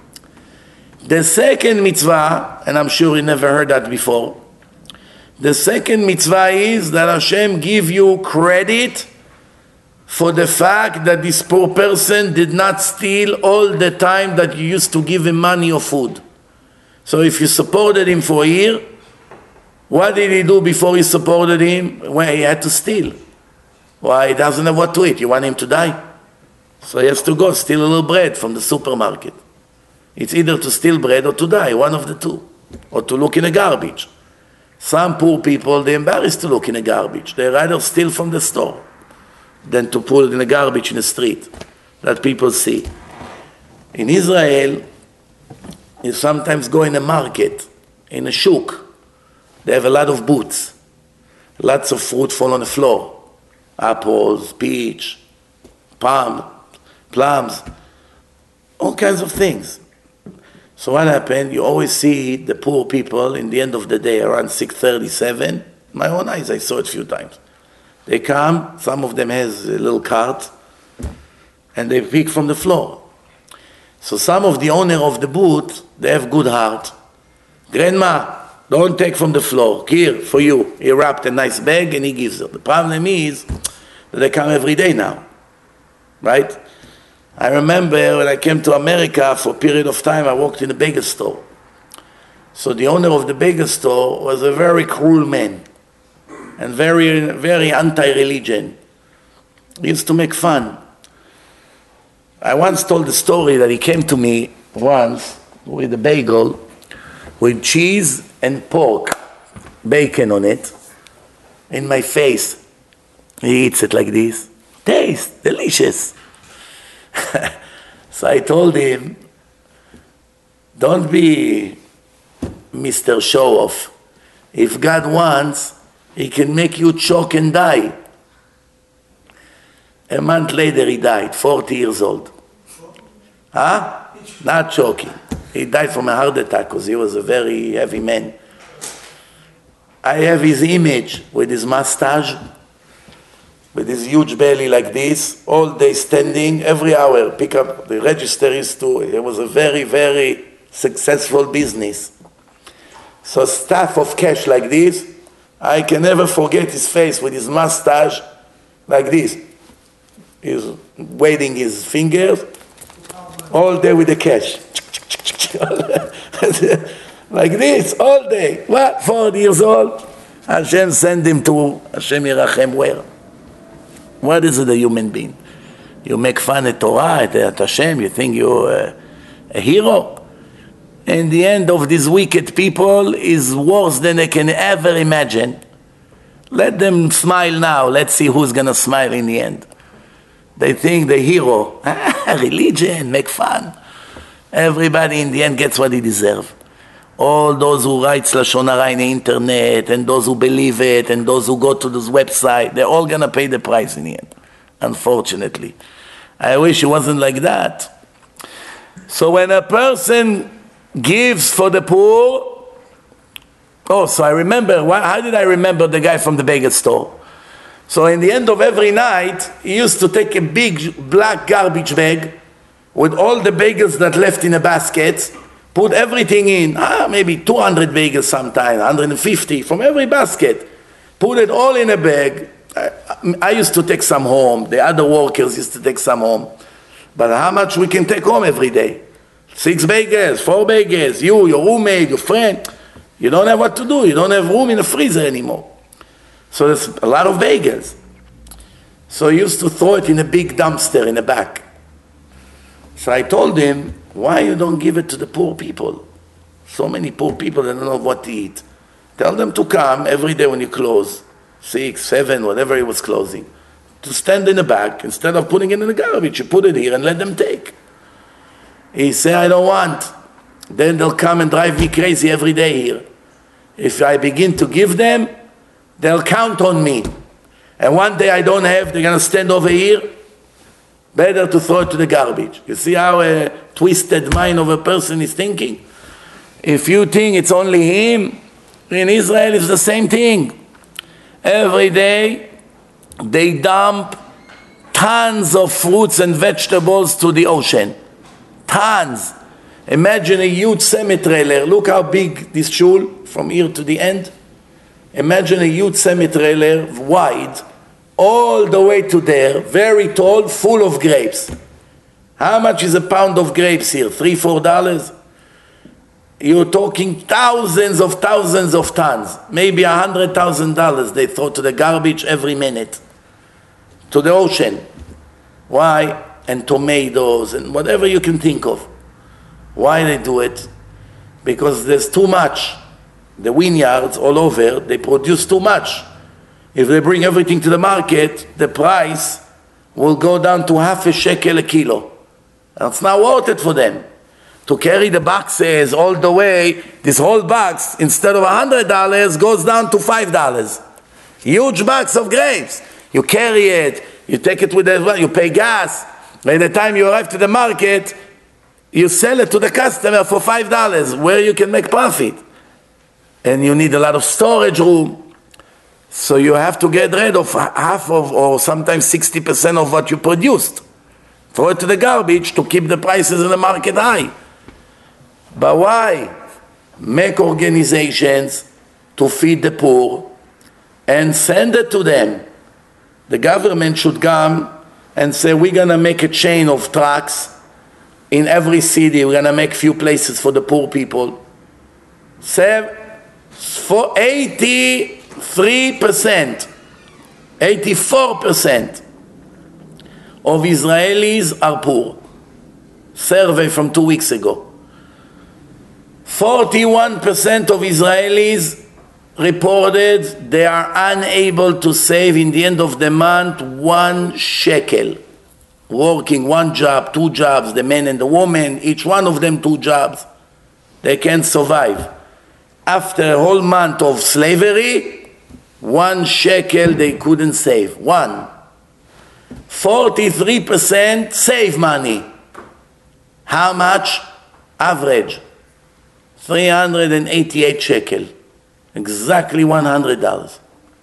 The second mitzvah, and I'm sure you never heard that before, the second mitzvah is that Hashem give you credit for the fact that this poor person did not steal all the time that you used to give him money or food. So if you supported him for a year, what did he do before you supported him? Well, he had to steal. Why? He doesn't have what to eat. You want him to die? So he has to go steal a little bread from the supermarket. It's either to steal bread or to die, one of the two. Or to look in the garbage. Some poor people, they're embarrassed to look in the garbage. They rather steal from the store than to put it in the garbage in the street that people see. In Israel, you sometimes go in a market, in a shuk. They have a lot of booths. Lots of fruit fall on the floor. Apples, peach, palm, plums, all kinds of things. So what happened? You always see the poor people in the end of the day around six thirty, seven. My own eyes, I saw it a few times. They come, some of them has a little cart, and they pick from the floor. So some of the owner of the booth, they have good heart. Grandma, don't take from the floor. Here, for you. He wrapped a nice bag and he gives it. The problem is that they come every day now. Right? I remember when I came to America for a period of time, I worked in a bagel store. So the owner of the bagel store was a very cruel man and very, very anti-religion. He used to make fun. I once told the story that he came to me once with a bagel with cheese and pork, bacon on it, in my face. He eats it like this. Taste, delicious. So I told him, don't be Mister Show-Off. If God wants, He can make you choke and die. A month later he died, forty years old. Huh? Not choking. He died from a heart attack because he was a very heavy man. I have his image with his mustache, with his huge belly like this, all day standing, every hour, pick up the registers too. It was a very, very successful business. So staff of cash like this, I can never forget his face with his mustache like this. He's waving his fingers all day with the cash. Like this, all day. What? forty years old? Hashem send him to Hashem Yerachem where? What is it, a human being? You make fun at Torah, at Hashem, you think you're a, a hero? And the end of these wicked people is worse than they can ever imagine. Let them smile now. Let's see who's going to smile in the end. They think the hero, ah, religion, make fun. Everybody in the end gets what he deserves. All those who write Lashon Hara in the internet, and those who believe it, and those who go to this website, they're all going to pay the price in the end, unfortunately. I wish it wasn't like that. So when a person gives for the poor, oh, so I remember, how did I remember the guy from the bagel store? So in the end of every night, he used to take a big black garbage bag with all the bagels that left in a basket, put everything in, ah, maybe two hundred bagels sometimes, one hundred fifty from every basket, put it all in a bag. I, I used to take some home, the other workers used to take some home. But how much we can take home every day? Six bagels, four bagels, you, your roommate, your friend. You don't have what to do, you don't have room in the freezer anymore. So there's a lot of bagels. So he used to throw it in a big dumpster in the back. So I told him, why you don't give it to the poor people? So many poor people that don't know what to eat. Tell them to come every day when you close, six, seven, whatever it was closing, to stand in the back. Instead of putting it in the garbage, you put it here and let them take. He said, I don't want. Then they'll come and drive me crazy every day here. If I begin to give them, they'll count on me. And one day I don't have, they're going to stand over here. Better to throw it to the garbage. You see how a twisted mind of a person is thinking? If you think it's only him, in Israel it's the same thing. Every day they dump tons of fruits and vegetables to the ocean. Tons. Imagine a huge semi-trailer. Look how big this shul from here to the end. Imagine a huge semi-trailer, wide, all the way to there, very tall, full of grapes. How much is a pound of grapes here? Three, four dollars? You're talking thousands of thousands of tons. Maybe a hundred thousand dollars they throw to the garbage every minute. To the ocean. Why? And tomatoes and whatever you can think of. Why they do it? Because there's too much. The vineyards all over, they produce too much. If they bring everything to the market, the price will go down to half a shekel a kilo. It's not worth it for them. To carry the boxes all the way, this whole box, instead of one hundred dollars, goes down to five dollars. Huge box of grapes. You carry it, you take it with the, you pay gas. By the time you arrive to the market, you sell it to the customer for five dollars, where you can make profit. And you need a lot of storage room. So you have to get rid of half of, or sometimes sixty percent of what you produced. Throw it to the garbage to keep the prices in the market high. But why? Make organizations to feed the poor and send it to them. The government should come and say, we're going to make a chain of trucks in every city. We're going to make few places for the poor people. Say, for eighty-three percent, eighty-four percent of Israelis are poor. Survey from two weeks ago. forty-one percent of Israelis reported they are unable to save in the end of the month one shekel. Working one job, two jobs, the man and the woman, each one of them two jobs. They can't survive. After a whole month of slavery, one shekel they couldn't save. One. forty-three percent save money. How much? Average. three hundred eighty-eight shekel. Exactly one hundred dollars.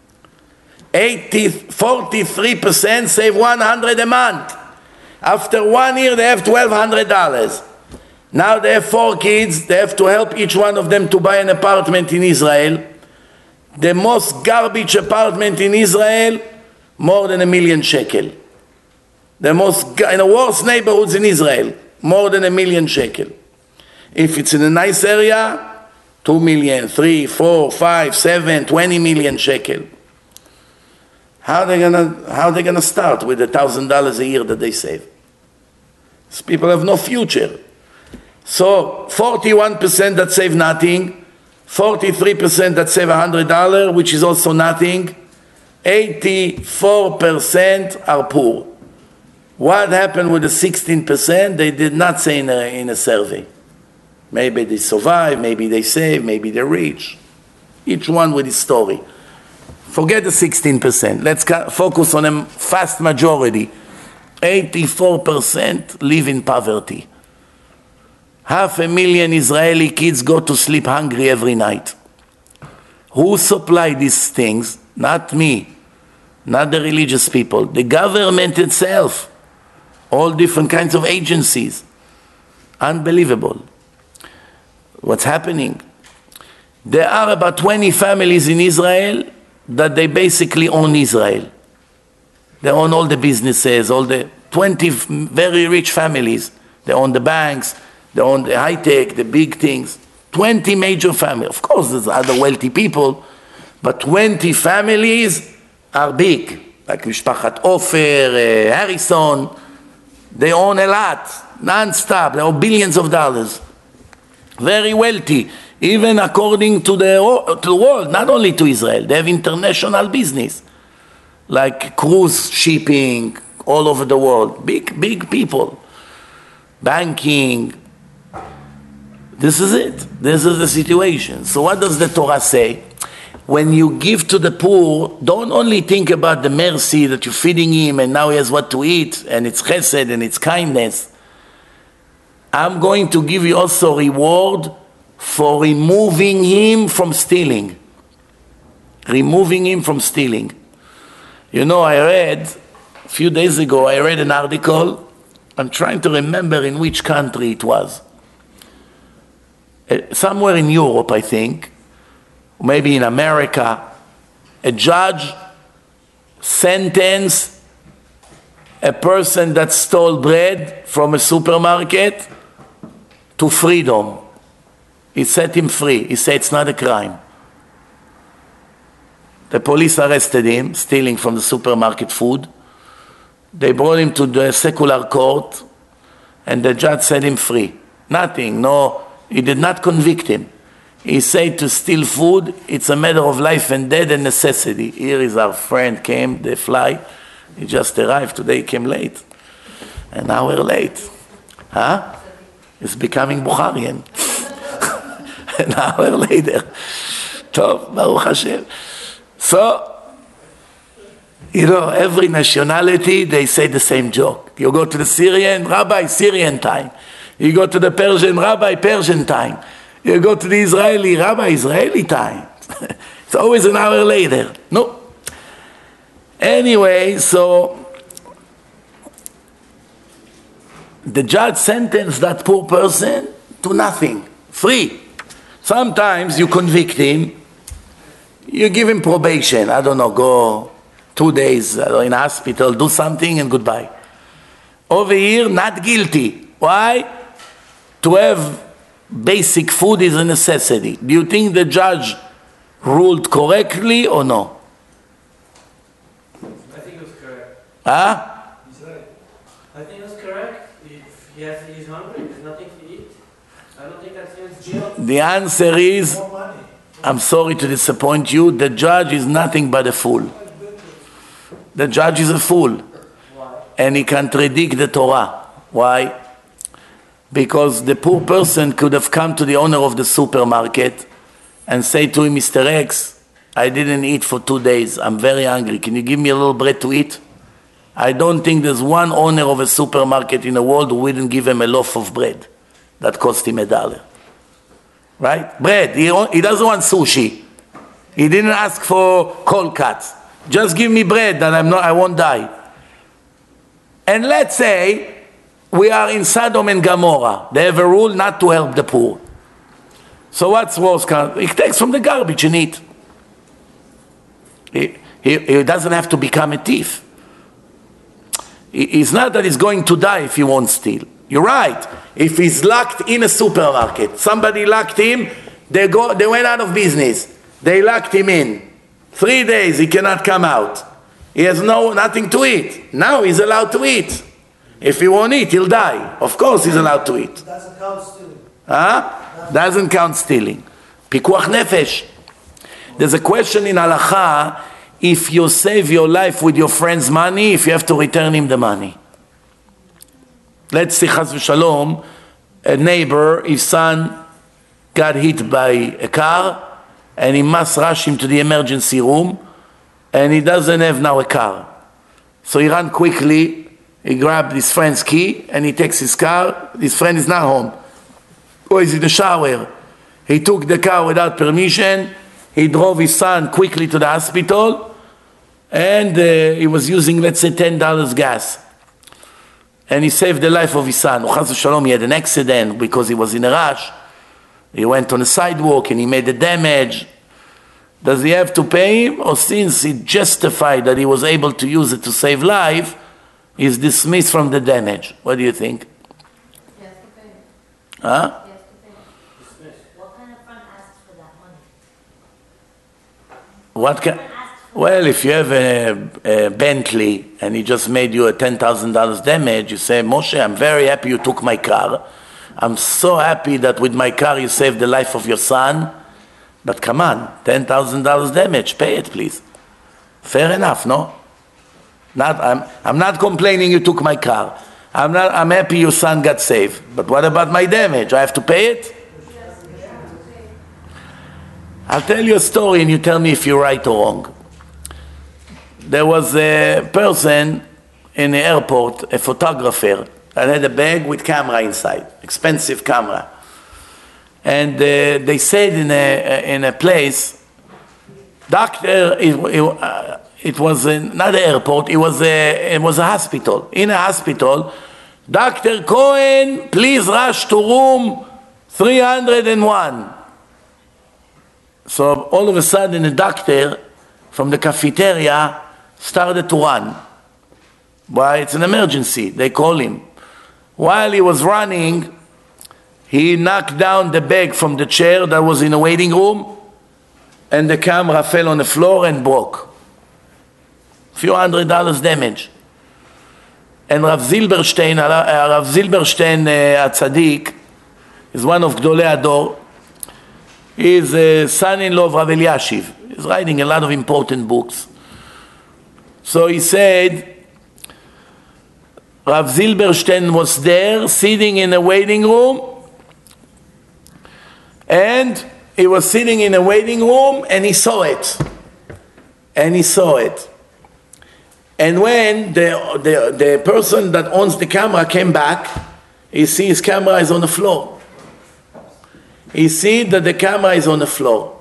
forty-three percent save one hundred a month. After one year they have twelve hundred dollars. Now they have four kids, they have to help each one of them to buy an apartment in Israel. The most garbage apartment in Israel, more than a million shekel. The most, in the worst neighborhoods in Israel, more than a million shekel. If it's in a nice area, two million, three, four, five, seven, twenty million shekel. How are they gonna, how are they gonna start with a thousand dollars a year that they save? These people have no future. So forty-one percent that save nothing, forty-three percent that save one hundred dollars, which is also nothing, eighty-four percent are poor. What happened with the sixteen percent? They did not say in a, in a survey. Maybe they survive, maybe they save, maybe they're rich. Each one with his story. Forget the sixteen percent. Let's focus on a vast majority. eighty-four percent live in poverty. Half a million Israeli kids go to sleep hungry every night. Who supply these things? Not me, not the religious people, the government itself, all different kinds of agencies. Unbelievable. What's happening? There are about twenty families in Israel that they basically own Israel. They own all the businesses, all the twenty very rich families. They own the banks, they own the high-tech, the big things. twenty major families. Of course, there's other wealthy people, but twenty families are big, like Mishpachat Ofer, uh, Harrison. They own a lot, non-stop. They own billions of dollars. Very wealthy, even according to the, to the world, not only to Israel. They have international business, like cruise shipping all over the world. Big, big people. Banking. This is it. This is the situation. So what does the Torah say? When you give to the poor, don't only think about the mercy that you're feeding him and now he has what to eat and it's chesed and it's kindness. I'm going to give you also reward for removing him from stealing. Removing him from stealing. You know, I read, a few days ago, I read an article. I'm trying to remember in which country it was. Uh, somewhere in Europe, I think. Maybe in America. A judge sentenced a person that stole bread from a supermarket to freedom. He set him free. He said it's not a crime. The police arrested him, stealing from the supermarket food. They brought him to the secular court, and the judge set him free. Nothing, no, he did not convict him. He said to steal food, it's a matter of life and death and necessity. Here is our friend, came, they fly. He just arrived today, he came late. An hour late. Huh? He's becoming Bukharian. An hour later. Tov, Baruch Hashem. So, you know, every nationality, they say the same joke. You go to the Syrian, Rabbi, Syrian time. You go to the Persian, Rabbi, Persian time. You go to the Israeli, Rabbi, Israeli time. It's always an hour later. No. Anyway, so the judge sentenced that poor person to nothing, free. Sometimes you convict him, you give him probation, I don't know, go two days in a hospital, do something and goodbye. Over here, not guilty. Why? To have basic food is a necessity. Do you think the judge ruled correctly or no?
I think it was correct.
Huh?
He's right. I think it was correct. If he has, he's hungry, there's nothing to eat. I don't think that's his jail.
The answer is, I'm sorry to disappoint you, the judge is nothing but a fool. The judge is a fool.
Why?
And he contradicts the Torah. Why? Because the poor person could have come to the owner of the supermarket and say to him, Mister X, I didn't eat for two days. I'm very hungry. Can you give me a little bread to eat? I don't think there's one owner of a supermarket in the world who wouldn't give him a loaf of bread that cost him a dollar. Right? Bread. He, he doesn't want sushi. He didn't ask for cold cuts. Just give me bread that I'm not, I won't die. And let's say we are in Sodom and Gomorrah. They have a rule not to help the poor. So what's worse? He takes from the garbage and eat. He, he, he doesn't have to become a thief. It's not that he's going to die if he won't steal. You're right. If he's locked in a supermarket, somebody locked him, they, go, they went out of business. They locked him in. Three days he cannot come out. He has no nothing to eat. Now he's allowed to eat. If he won't eat, he'll die. Of course he's allowed to eat.
Doesn't count stealing.
Huh? Doesn't count stealing. Pikuach nefesh. There's a question in halacha, if you save your life with your friend's money, if you have to return him the money. Let's say, chas v'shalom, a neighbor, his son got hit by a car, and he must rush him to the emergency room, and he doesn't have now a car. So he ran quickly, he grabbed his friend's key, and he takes his car. His friend is not home. Or is in the shower. He took the car without permission, he drove his son quickly to the hospital, and uh, he was using, let's say, ten dollars gas. And he saved the life of his son. Chas v'shalom, he had an accident because he was in a rush. He went on a sidewalk and he made a damage. Does he have to pay him? Or since he justified that he was able to use it to save life, he's dismissed from the damage? What do you think?
He has to pay.
Huh?
He has to pay. What kind of friend asks for that money?
What can... Well, if you have a, a Bentley and he just made you a ten thousand dollars damage, you say, Moshe, I'm very happy you took my car. I'm so happy that with my car you saved the life of your son. But come on, ten thousand dollars damage, pay it, please. Fair enough, no? Not, I'm, I'm not complaining you took my car. I'm, not, I'm happy your son got saved. But what about my damage? I have to pay it? I'll tell you a story and you tell me if you're right or wrong. There was a person in the airport, a photographer, that had a bag with camera inside, expensive camera. And uh, they said in a, in a place, doctor, it, it, uh, it was in, not an airport, it was, a, it was a hospital. In a hospital, Doctor Cohen, please rush to room three hundred one. So all of a sudden, the doctor from the cafeteria started to run. Why? It's an emergency. They call him. While he was running, he knocked down the bag from the chair that was in the waiting room, and the camera fell on the floor and broke. A few hundred dollars damage. And Rav Zilberstein, uh, Rav Zilberstein uh, Atzadik, is one of Gdolei Ador. He is a son-in-law of Rav Eliashiv. He's writing a lot of important books. So he said, Rav Zilberstein was there, sitting in a waiting room, and he was sitting in a waiting room, and he saw it. And he saw it. And when the, the, the person that owns the camera came back, he sees his camera is on the floor. He sees that the camera is on the floor.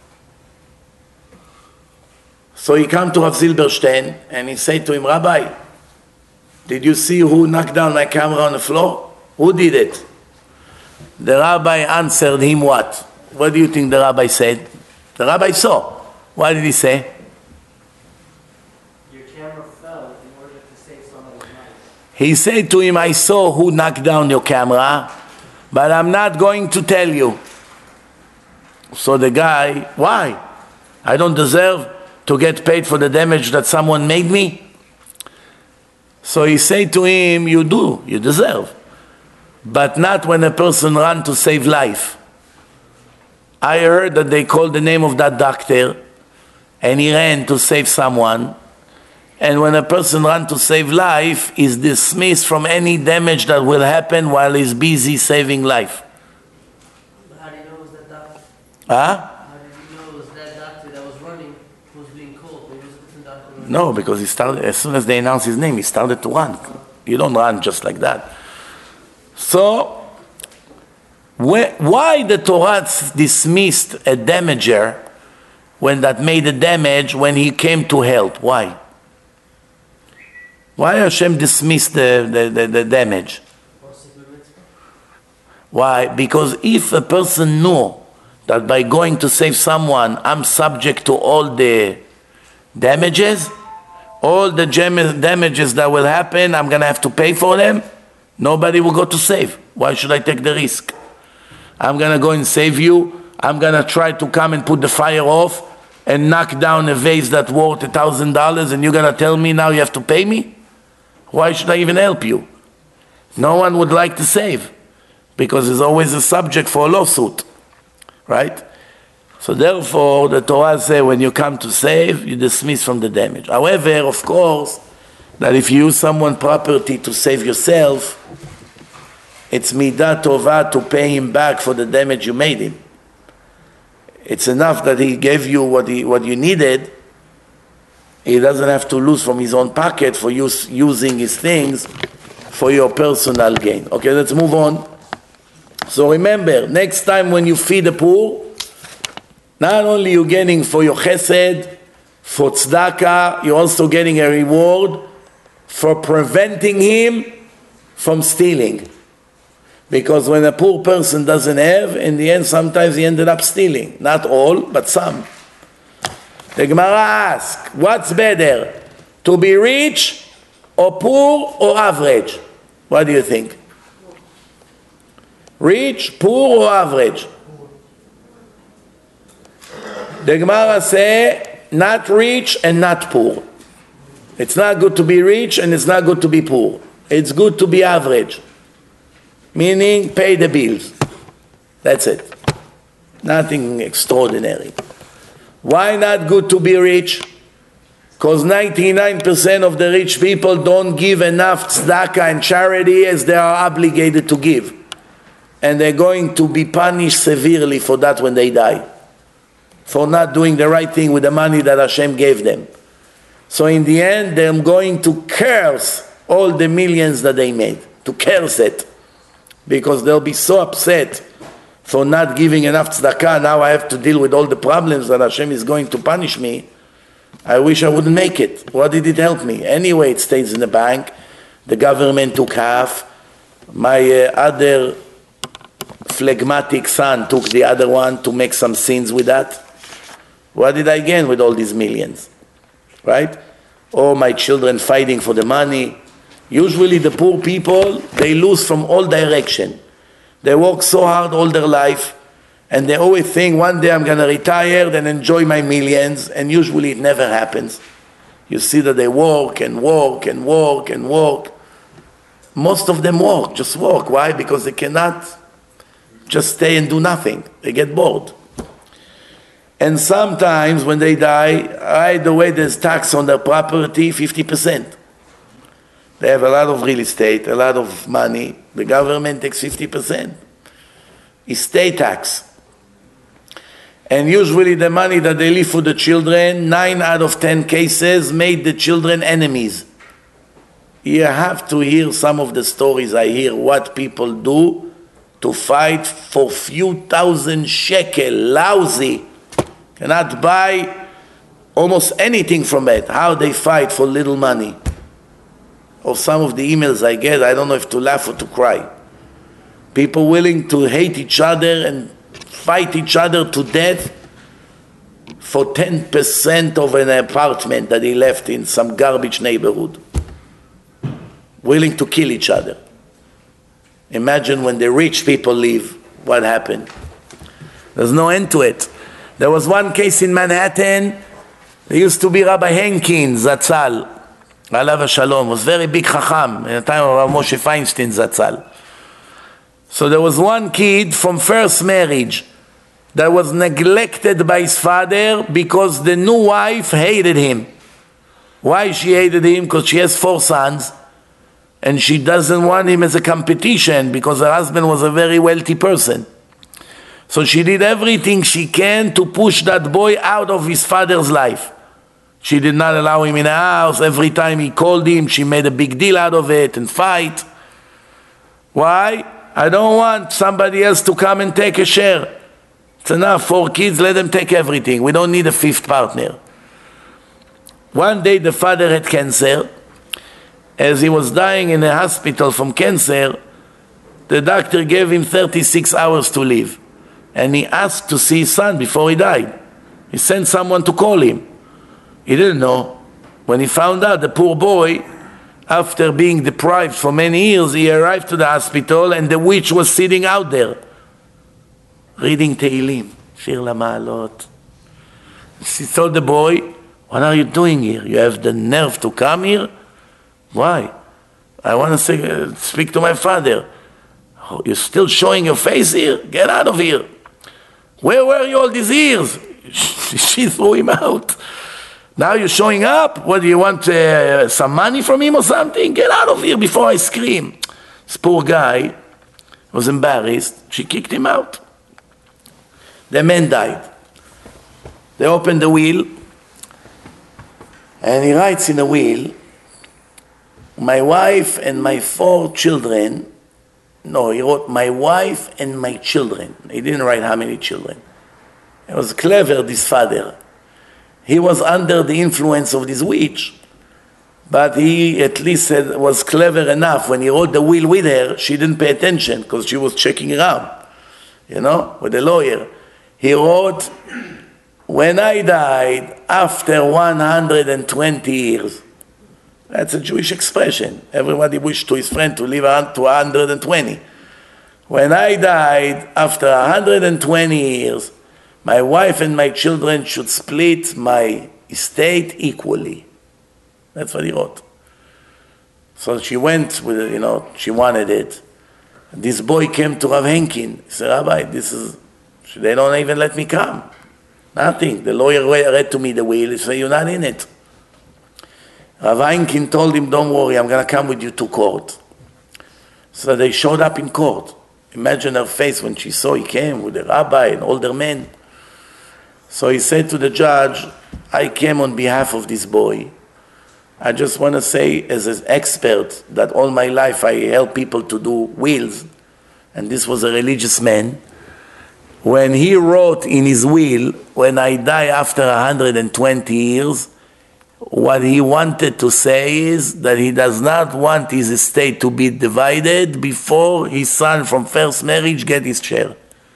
So he come to Rav Zilberstein and he said to him, Rabbi, did you see who knocked down my camera on the floor? Who did it? The rabbi answered him what? What do you think the rabbi said? The rabbi saw. What did he say?
Your camera fell in order to save somebody's life.
He said to him, I saw who knocked down your camera, but I'm not going to tell you. So the guy, why? I don't deserve to get paid for the damage that someone made me? So he said to him, you do, you deserve. But not when a person ran to save life. I heard that they called the name of that doctor and he ran to save someone. And when a person ran to save life, he's dismissed from any damage that will happen while he's busy saving life.
But how do you know it was that doctor?
Huh?
How did you know it was that doctor that was running who was being called? Maybe it was a different doctor running.
No, because he started, as soon as they announced his name, he started to run. You don't run just like that. So, wh- why the Torah dismissed a damager when that made the damage when he came to help? Why? Why Hashem dismissed the, the, the, the damage? Why? Because if a person knew that by going to save someone, I'm subject to all the damages, all the gem- damages that will happen, I'm going to have to pay for them, nobody will go to save. Why should I take the risk? I'm going to go and save you. I'm going to try to come and put the fire off and knock down a vase that's worth a thousand dollars, and you're going to tell me now you have to pay me? Why should I even help you? No one would like to save, because it's always a subject for a lawsuit, right? So therefore, the Torah says when you come to save, you dismiss from the damage. However, of course, that if you use someone's property to save yourself, it's midah tova to pay him back for the damage you made him. It's enough that he gave you what he, what you needed. He doesn't have to lose from his own pocket for use, using his things for your personal gain. Okay, let's move on. So remember, next time when you feed the poor, not only you're getting for your chesed, for tzedakah, you're also getting a reward for preventing him from stealing. Because when a poor person doesn't have, in the end, sometimes he ended up stealing. Not all, but some. The Gemara asks, what's better, to be rich or poor or average? What do you think? Rich, poor, or average? The Gemara says, not rich and not poor. It's not good to be rich and it's not good to be poor. It's good to be average. Meaning, pay the bills. That's it. Nothing extraordinary. Why not good to be rich? Because ninety-nine percent of the rich people don't give enough tzedakah and charity as they are obligated to give. And they're going to be punished severely for that when they die. For not doing the right thing with the money that Hashem gave them. So in the end, they're going to curse all the millions that they made. To curse it. Because they'll be so upset for not giving enough tzedakah. Now I have to deal with all the problems that Hashem is going to punish me. I wish I wouldn't make it. What did it help me? Anyway, it stays in the bank. The government took half. My uh, other phlegmatic son took the other one to make some sins with that. What did I gain with all these millions? Right? Or my children fighting for the money. Usually the poor people, they lose from all direction. They work so hard all their life, and they always think, one day I'm going to retire and enjoy my millions, and usually it never happens. You see that they work and work and work and work. Most of them work, just work. Why? Because they cannot just stay and do nothing. They get bored. And sometimes when they die, right away there's tax on their property, fifty percent. They have a lot of real estate, a lot of money. The government takes fifty percent. Estate tax. And usually the money that they leave for the children, nine out of ten cases made the children enemies. You have to hear some of the stories I hear, what people do to fight for few thousand shekel, lousy. Cannot buy almost anything from it. How they fight for little money. Or some of the emails I get, I don't know if to laugh or to cry. People willing to hate each other and fight each other to death for ten percent of an apartment that he left in some garbage neighborhood. Willing to kill each other. Imagine when the rich people leave, what happened? There's no end to it. There was one case in Manhattan, there used to be Rabbi Henkins, Zatzal. Alav Shalom, was very big chacham in the time of Moshe Feinstein Zatzal. So there was one kid from first marriage that was neglected by his father because the new wife hated him. Why she hated him? Because she has four sons and she doesn't want him as a competition because her husband was a very wealthy person. So she did everything she can to push that boy out of his father's life. She did not allow him in the house. Every time he called him, she made a big deal out of it and fight. Why? I don't want somebody else to come and take a share. It's enough, four kids, let them take everything. We don't need a fifth partner. One day the father had cancer. As he was dying in a hospital from cancer, the doctor gave him thirty-six hours to live. And he asked to see his son before he died. He sent someone to call him. He didn't know. When he found out, the poor boy, after being deprived for many years, he arrived to the hospital and the witch was sitting out there, reading Tehillim, Shir LaMa'alot. She told the boy, what are you doing here? You have the nerve to come here? Why? I want to say, uh, speak to my father. Oh, you're still showing your face here? Get out of here. Where were you all these years? She threw him out. Now you're showing up? What, do you want uh, some money from him or something? Get out of here before I scream. This poor guy was embarrassed. She kicked him out. The man died. They opened the will, and he writes in the will, my wife and my four children. No, he wrote my wife and my children. He didn't write how many children. It was clever, this father. He was under the influence of this witch, but he at least said, was clever enough. When he wrote the will with her, she didn't pay attention because she was checking around, you know, with the lawyer. He wrote, when I died after one hundred twenty years. That's a Jewish expression. Everybody wished to his friend to live on to one hundred twenty. When I died after one hundred twenty years, my wife and my children should split my estate equally. That's what he wrote. So she went with, you know, she wanted it. This boy came to Rav Henkin. He said, Rabbi, this is, they don't even let me come. Nothing. The lawyer read to me the will. He said, you're not in it. Rav Henkin told him, don't worry, I'm going to come with you to court. So they showed up in court. Imagine her face when she saw he came with the rabbi and older men. So he said to the judge, I came on behalf of this boy. I just want to say, as an expert, that all my life I help people to do wills, and this was a religious man. When he wrote in his will, when I die after one hundred twenty years, what he wanted to say is that he does not want his estate to be divided before his son from first marriage get his share.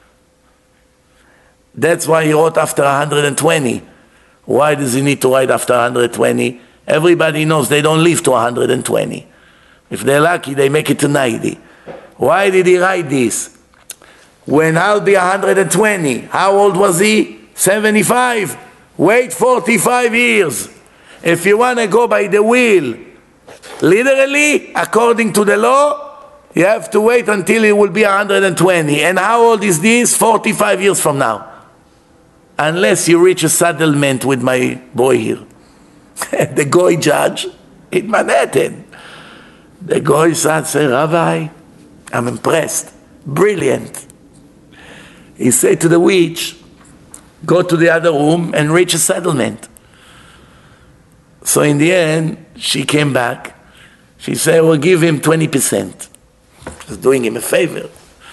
That's why he wrote after one hundred twenty. Why does he need to write after one hundred twenty? Everybody knows they don't live to one hundred twenty. If they're lucky, they make it to ninety. Why did he write this? When I'll be one hundred twenty, how old was he? seventy-five. Wait forty-five years. If you want to go by the will, literally, according to the law, you have to wait until it will be one hundred twenty. And how old is this? forty-five years from now. Unless you reach a settlement with my boy here. The Goy judge in Manhattan. The Goy judge said, Rabbi, I'm impressed. Brilliant. He said to the witch, go to the other room and reach a settlement. So in the end, she came back. She said, we'll give him twenty percent. Just doing him a favor.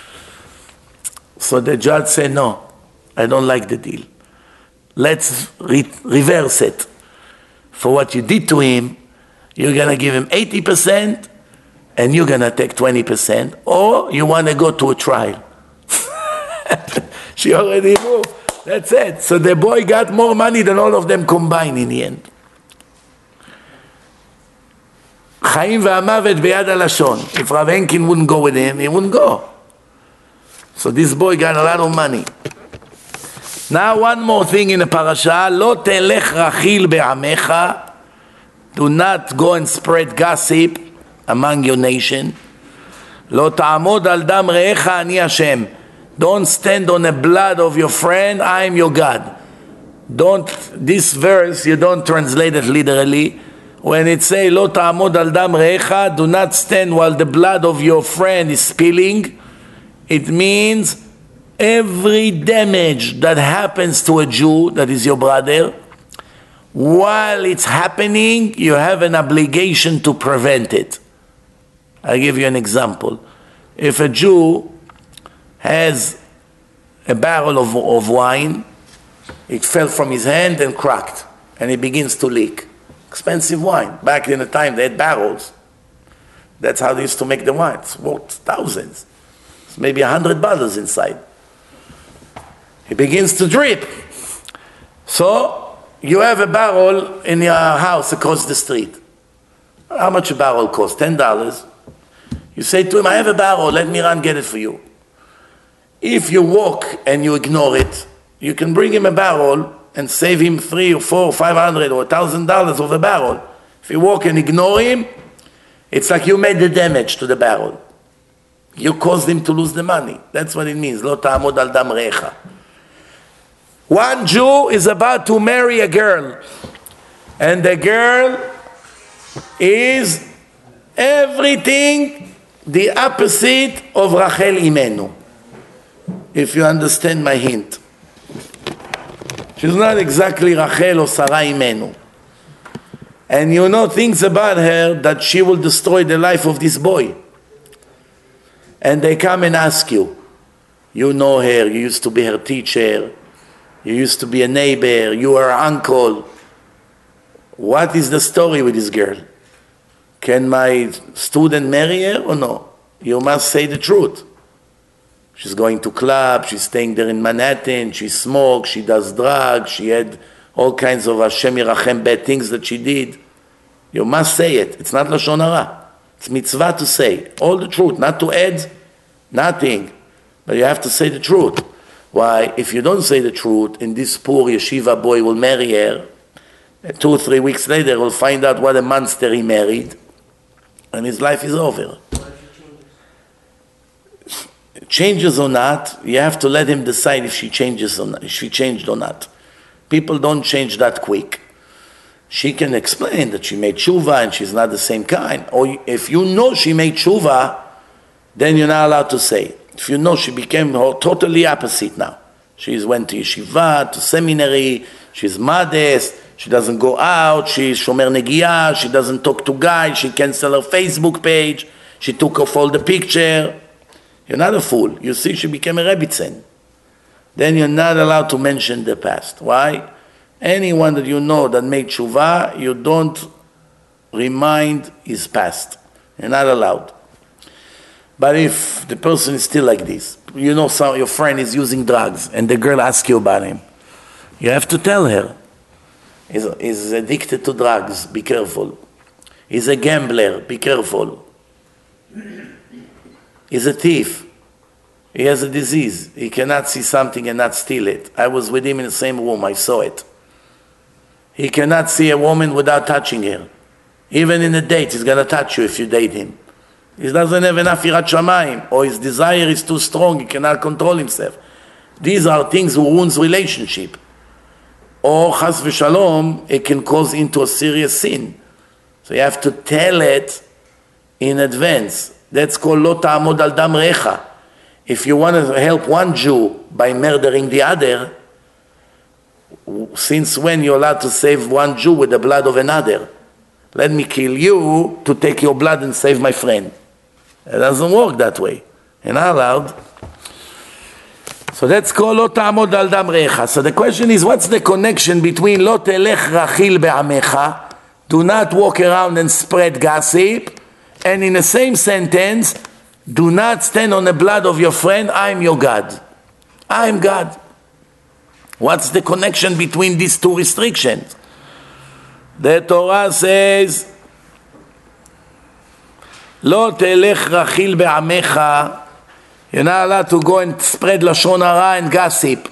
So the judge said, no, I don't like the deal. Let's re reverse it. For what you did to him, you're going to give him eighty percent and you're going to take twenty percent, or you want to go to a trial. She already moved. That's it. So the boy got more money than all of them combined in the end. Chaim v'amavet beyad halashon. If Rav Henkin wouldn't go with him, he wouldn't go. So this boy got a lot of money. Now one more thing in the parasha. Lo telech rachil be'amecha. Do not go and spread gossip among your nation. Lo ta'amod al dam re'echa ani Hashem. Don't stand on the blood of your friend. I am your God. Don't, this verse, you don't translate it literally. When it says, Lo ta'amod al dam re'echa, do not stand while the blood of your friend is spilling. It means every damage that happens to a Jew, that is your brother, while it's happening, you have an obligation to prevent it. I'll give you an example. If a Jew has a barrel of, of wine, it fell from his hand and cracked, and it begins to leak. Expensive wine. Back in the time, they had barrels. That's how they used to make the wine. It's worth thousands. It's maybe a hundred bottles inside. It begins to drip. So, you have a barrel in your house across the street. How much a barrel costs? Ten dollars. You say to him, I have a barrel, let me run get it for you. If you walk and you ignore it, you can bring him a barrel and save him three or four or five hundred or a thousand dollars of a barrel. If you walk and ignore him, It's like you made the damage to the barrel. You caused him to lose the money. That's what it means. Lo ta'amod al dam recha. One Jew is about to marry a girl, and the girl is everything the opposite of Rachel Imenu. If you understand my hint. She's not exactly Rachel or Sarah Imenu. And you know things about her that she will destroy the life of this boy. And they come and ask you, you know her, you used to be her teacher, you used to be a neighbor, you are her uncle. What is the story with this girl? Can my student marry her or no? You must say the truth. She's going to club, she's staying there in Manhattan, she smokes, she does drugs, she had all kinds of Hashem Yirachem bad things that she did. You must say it. It's not Lashon Hara. It's mitzvah to say all the truth, not to add nothing. But you have to say the truth. Why? If you don't say the truth, and this poor yeshiva boy will marry her, two or three weeks later we'll find out what a monster he married, and his life is over. Changes or not, you have to let him decide if she changes or not, if she changed or not. People don't change that quick. She can explain that she made tshuva and she's not the same kind. Or if you know she made tshuva, then you're not allowed to say it. If you know she became totally opposite now. She went to yeshiva, to seminary, she's modest, she doesn't go out, she's shomer negiah, she doesn't talk to guys, she cancel her Facebook page, she took off all the picture. You're not a fool. You see she became a Rebbitzin. Then you're not allowed to mention the past. Why? Anyone that you know that made tshuva, you don't remind his past. You're not allowed. But if the person is still like this, you know some, your friend is using drugs, and the girl asks you about him, you have to tell her, he's, he's addicted to drugs, be careful. He's a gambler, be careful. He's a thief. He has a disease. He cannot see something and not steal it. I was with him in the same room. I saw it. He cannot see a woman without touching her. Even in a date, he's going to touch you if you date him. He doesn't have enough yirat shamayim, or his desire is too strong. He cannot control himself. These are things who wounds relationship. Or, chas v'shalom, it can cause into a serious sin. So you have to tell it in advance. That's called lo ta'amod al dam recha. If you want to help one Jew by murdering the other, since when you're allowed to save one Jew with the blood of another? Let me kill you to take your blood and save my friend. It doesn't work that way. You're not allowed. So that's called lo ta'amod al dam recha. So the question is, what's the connection between lo telech rachil be'amecha, do not walk around and spread gossip, and in the same sentence, do not stand on the blood of your friend, I'm your God. I'm God. What's the connection between these two restrictions? The Torah says, Lo telech rachil be'amecha, you're not allowed to go and spread lashon hara and gossip.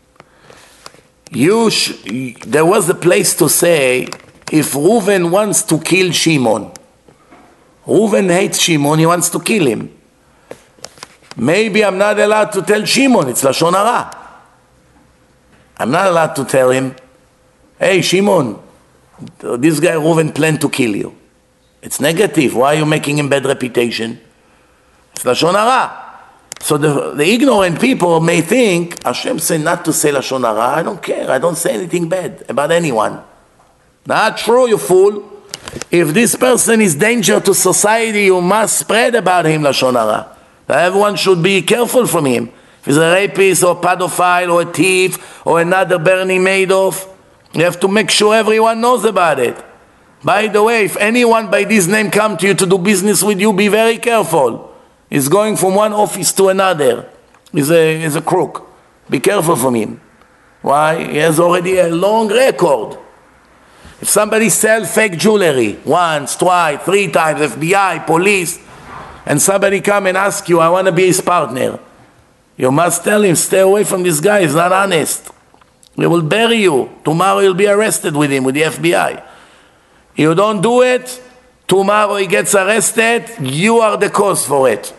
You sh- there was a place to say, if Reuven wants to kill Shimon, Reuven hates Shimon, he wants to kill him. Maybe I'm not allowed to tell Shimon, it's lashon hara. I'm not allowed to tell him, hey Shimon, this guy Reuven planned to kill you. It's negative. Why are you making him bad reputation? It's lashon hara. So the, the ignorant people may think, Hashem said not to say lashon hara. I don't care. I don't say anything bad about anyone. Not true, you fool. If this person is danger to society, you must spread about him lashon hara. Everyone should be careful from him. If he's a rapist or pedophile or a thief or another Bernie Madoff, you have to make sure everyone knows about it. By the way, if anyone by this name come to you to do business with you, be very careful. He's going from one office to another. He's a, he's a crook. Be careful from him. Why? He has already a long record. If somebody sells fake jewelry once, twice, three times, F B I, police, and somebody come and ask you, I want to be his partner, you must tell him, stay away from this guy, he's not honest. He will bury you. Tomorrow you'll be arrested with him, with the F B I. You don't do it, Tomorrow he gets arrested, you are the cause for it.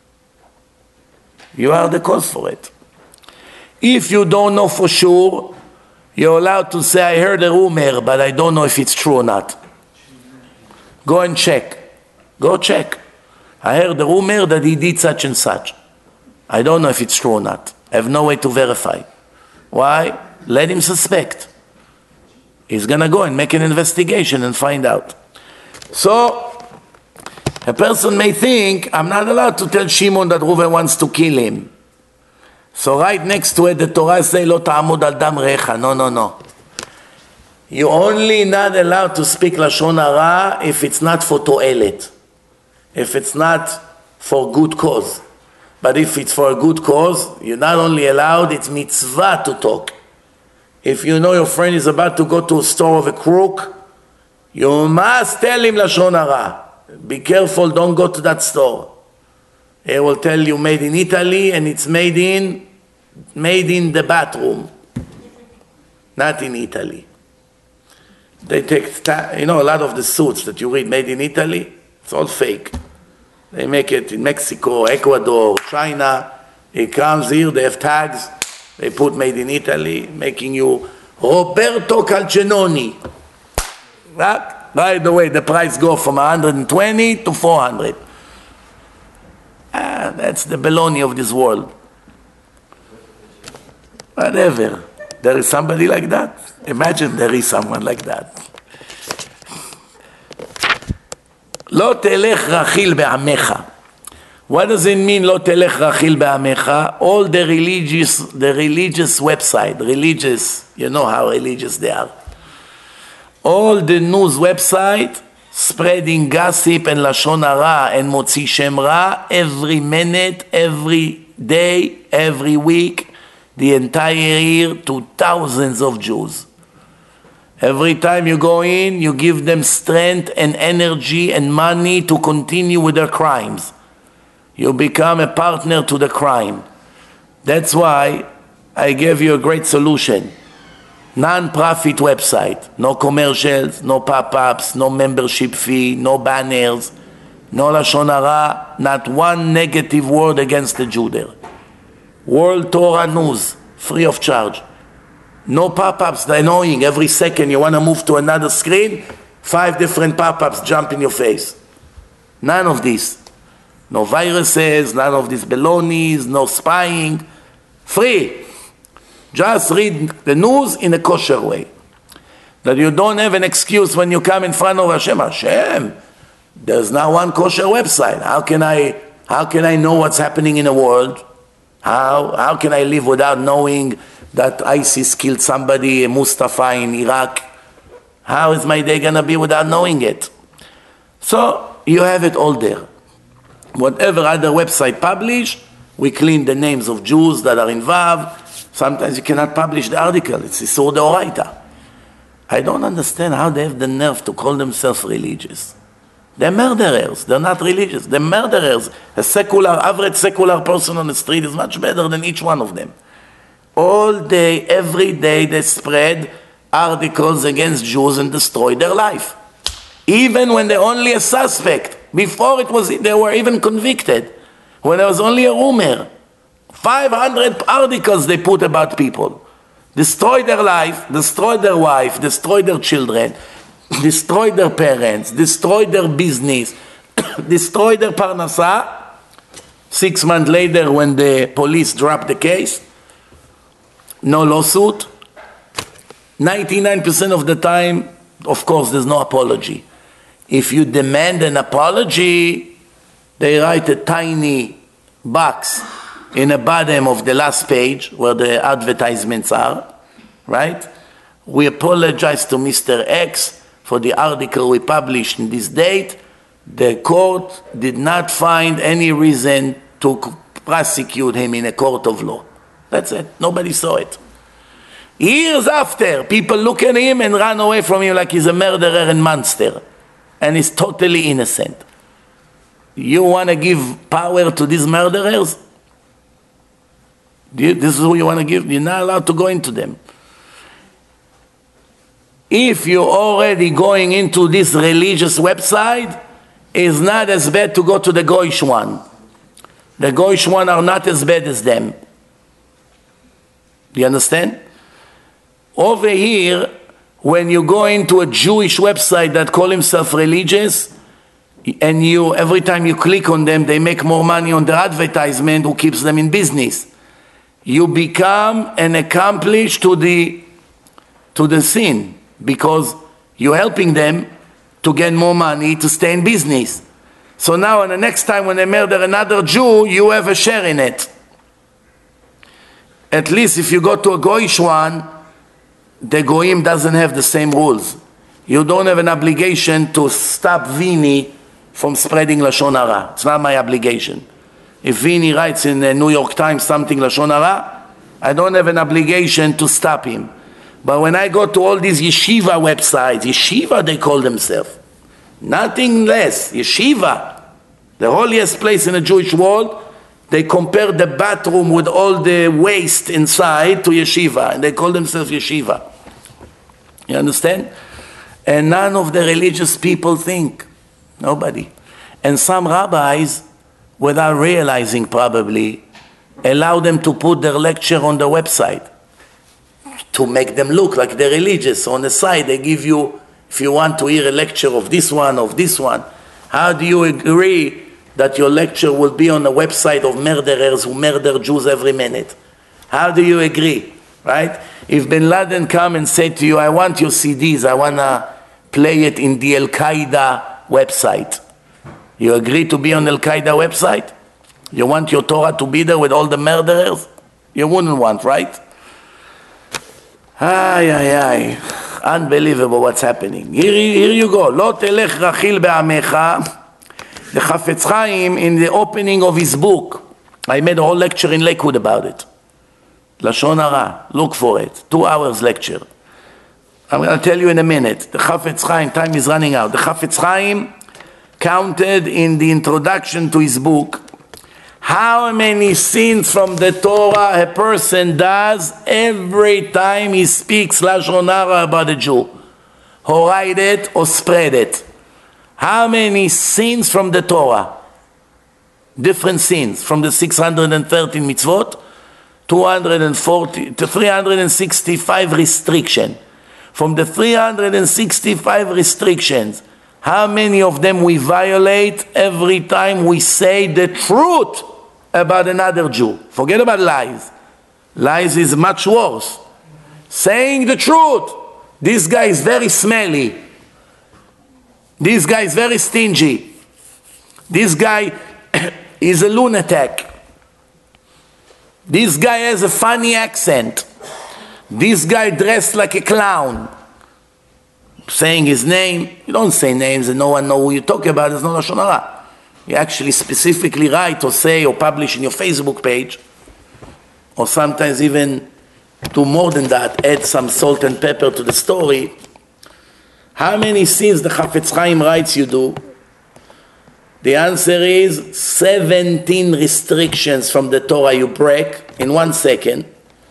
You are the cause for it. If you don't know for sure, you're allowed to say, I heard a rumor, but I don't know if it's true or not. Go and check. Go check. I heard a rumor that he did such and such. I don't know if it's true or not. I have no way to verify. Why? Let him suspect. He's going to go and make an investigation and find out. So, a person may think, I'm not allowed to tell Shimon that Reuven wants to kill him. So right next to it, the Torah says, Lo ta'amud al dam recha. No, no, no. You're only not allowed to speak Lashon Hara if it's not for to'elet. If it's not for good cause. But if it's for a good cause, you're not only allowed, it's mitzvah to talk. If you know your friend is about to go to a store of a crook, you must tell him Lashon Hara. Be careful, don't go to that store. He will tell you made in Italy and it's made in, made in the bathroom. Not in Italy. They take, you know, a lot of the suits that you read made in Italy, it's all fake. They make it in Mexico, Ecuador, China. It comes here, they have tags. They put made in Italy, making you Roberto Calcenoni. Right? By the way, the price goes from one hundred twenty to four hundred. Ah, that's the baloney of this world. Whatever. There is somebody like that? Imagine there is someone like that. Lo telech rachil be'amecha. What does it mean, Lo telech rachil be'amecha? All the religious, the religious website, religious, you know how religious they are. All the news website spreading gossip and Lashon Hara and Motzi Shem Ra every minute, every day, every week, the entire year to thousands of Jews. Every time you go in, you give them strength and energy and money to continue with their crimes. You become a partner to the crime. That's why I gave you a great solution. Non-profit website, no commercials, no pop-ups, no membership fee, no banners, no Lashon Hara, not one negative word against the Jew there. World Torah News, free of charge. No pop-ups, they're annoying. Every second you want to move to another screen, five different pop-ups jump in your face. None of this. No viruses, none of these balonies, no spying. Free. Just read the news in a kosher way. That you don't have an excuse when you come in front of Hashem. Hashem, there's not one kosher website. How can I, how can I know what's happening in the world? How, how can I live without knowing that ISIS killed somebody, Mustafa in Iraq? How is my day going to be without knowing it? So you have it all there. Whatever other website publish, we clean the names of Jews that are involved. Sometimes you cannot publish the article. It's Isur Deoraita. I don't understand how they have the nerve to call themselves religious. They're murderers. They're not religious. They're murderers. A secular, average secular person on the street is much better than each one of them. All day, every day, they spread articles against Jews and destroy their life. Even when they're only a suspect. Before it was, they were even convicted. When there was only a rumor. five hundred articles they put about people. Destroy their life, destroy their wife, destroy their children, destroy their parents, destroy their business, destroy their parnasa. Six months later, when the police dropped the case, no lawsuit. ninety-nine percent of the time, of course, there's no apology. If you demand an apology, they write a tiny box in the bottom of the last page where the advertisements are, right? We apologize to Mister X for the article we published in this date. The court did not find any reason to prosecute him in a court of law. That's it. Nobody saw it. Years after, people look at him and run away from him like he's a murderer and monster. And he's totally innocent. You want to give power to these murderers? You, this is who you want to give? You're not allowed to go into them. if you're already going into this religious website, it's not as bad to go to the Goyish one. The Goyish one are not as bad as them. Do you understand? Over here, when you go into a Jewish website that call himself religious, and you every time you click on them, they make more money on their advertisement, who keeps them in business. You become an accomplice to the to the sin, because you're helping them to get more money to stay in business. So now, and the next time when they murder another Jew, you have a share in it. At least if you go to a Goyish one, the Goyim doesn't have the same rules. You don't have an obligation to stop Vini from spreading Lashon Hara. It's not my obligation. If Vini writes in the New York Times something Lashon Hara, I don't have an obligation to stop him. But when I go to all these yeshiva websites, yeshiva they call themselves, nothing less, yeshiva, the holiest place in the Jewish world, they compare the bathroom with all the waste inside to yeshiva, and they call themselves yeshiva. You understand? And none of the religious people think. Nobody. And some rabbis, without realizing probably, allow them to put their lecture on the website to make them look like they're religious. On the side, they give you, if you want to hear a lecture of this one, of this one, how do you agree that your lecture will be on a website of murderers who murder Jews every minute? How do you agree, right? If Bin Laden come and say to you, I want your C Ds, I want to play it in the Al-Qaeda website, you agree to be on Al-Qaeda website? You want your Torah to be there with all the murderers? You wouldn't want, right? Ay, ay, ay. Unbelievable what's happening. Here, here you go. Lo telech rachil be'amecha. The Chafetz Chaim, in the opening of his book, I made a whole lecture in Lakewood about it. Lashon Hara, look for it. Two hours lecture. I'm going to tell you in a minute. The Chafetz Chaim, time is running out. The Chafetz Chaim counted in the introduction to his book how many sins from the Torah a person does every time he speaks Lashon Hara about a Jew. Or write it or spread it. How many sins from the Torah? Different sins. From the six hundred thirteen mitzvot, two hundred forty to three hundred sixty-five restriction. From the three hundred sixty-five restrictions, how many of them we violate every time we say the truth about another Jew? Forget about lies. Lies is much worse. Saying the truth. This guy is very smelly. This guy is very stingy. This guy is a lunatic. This guy has a funny accent. This guy dressed like a clown. Saying his name. You don't say names and no one knows who you talk about. It's not Lashon Hara. You actually specifically write or say or publish in your Facebook page, or sometimes even do more than that, add some salt and pepper to the story. How many sins the Chafetz Chaim writes you do? The answer is seventeen restrictions from the Torah you break in one second,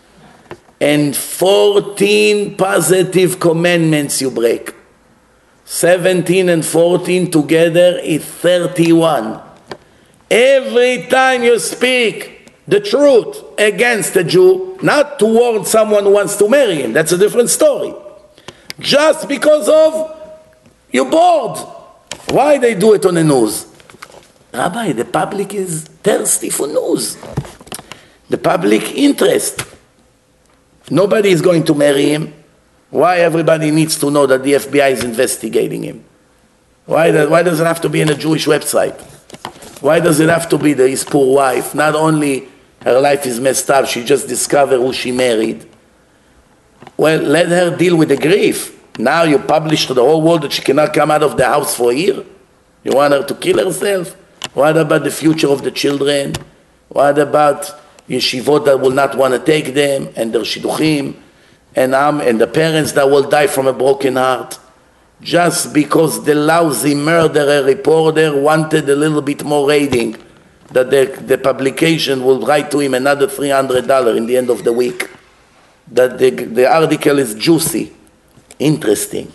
and fourteen positive commandments you break. seventeen and fourteen together is thirty-one. Every time you speak the truth against a Jew, not towards someone who wants to marry him, that's a different story. Just because of you're bored. Why they do it on the news? Rabbi, the public is thirsty for news. The public interest. Nobody is going to marry him. Why everybody needs to know that the F B I is investigating him? Why, the, why does it have to be in a Jewish website? Why does it have to be that his poor wife, not only her life is messed up, she just discovered who she married? Well, let her deal with the grief. Now you publish to the whole world that she cannot come out of the house for a year? You want her to kill herself? What about the future of the children? What about yeshivot that will not want to take them, and their shidduchim, and, um, and the parents that will die from a broken heart? Just because the lousy murderer reporter wanted a little bit more rating, that the, the publication will write to him another three hundred dollars in the end of the week. That the, the article is juicy. Interesting.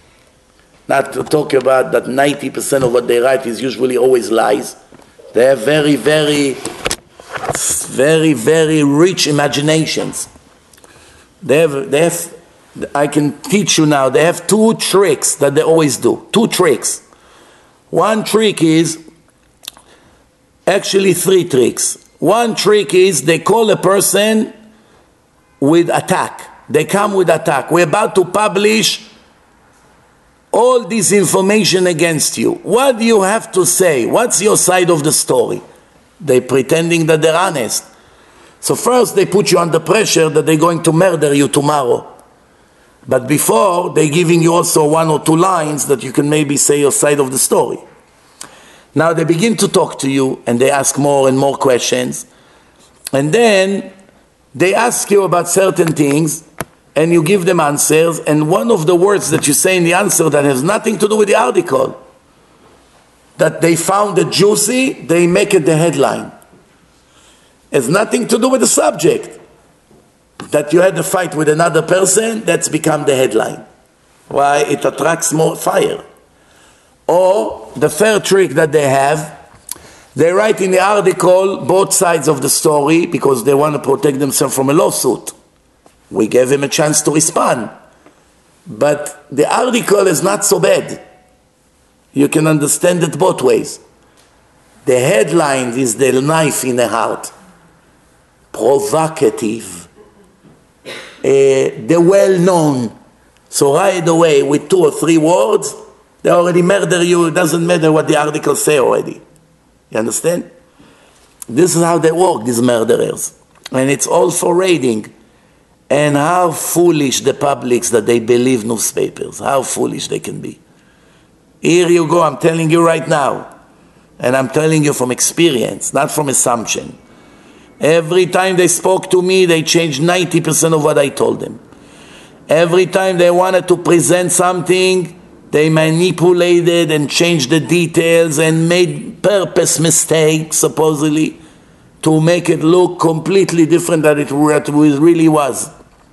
Not to talk about that ninety percent of what they write is usually always lies. They have very, very, very, very rich imaginations. They have, they have, I can teach you now, they have two tricks that they always do. Two tricks. One trick is, actually three tricks. One trick is they call a person with attack. They come with attack. We're about to publish all this information against you. What do you have to say? What's your side of the story? They're pretending that they're honest. So first they put you under pressure that they're going to murder you tomorrow. But before, they're giving you also one or two lines that you can maybe say your side of the story. Now they begin to talk to you and they ask more and more questions. And then they ask you about certain things and you give them answers, and one of the words that you say in the answer that has nothing to do with the article, that they found it juicy, they make it the headline. Has nothing to do with the subject. That you had a fight with another person, that's become the headline. Why? It attracts more fire. Or the third trick that they have, they write in the article both sides of the story because they want to protect themselves from a lawsuit. We gave him a chance to respond. But the article is not so bad. You can understand it both ways. The headline is the knife in the heart. Provocative. Uh, the well-known. So right away, with two or three words, they already murder you. It doesn't matter what the article say already. You understand? This is how they work, these murderers. And it's all for raiding. And how foolish the publics that they believe newspapers. How foolish they can be. Here you go, I'm telling you right now. And I'm telling you from experience, not from assumption. Every time they spoke to me, they changed ninety percent of what I told them. Every time they wanted to present something, they manipulated and changed the details and made purpose mistakes, supposedly, to make it look completely different than it really was.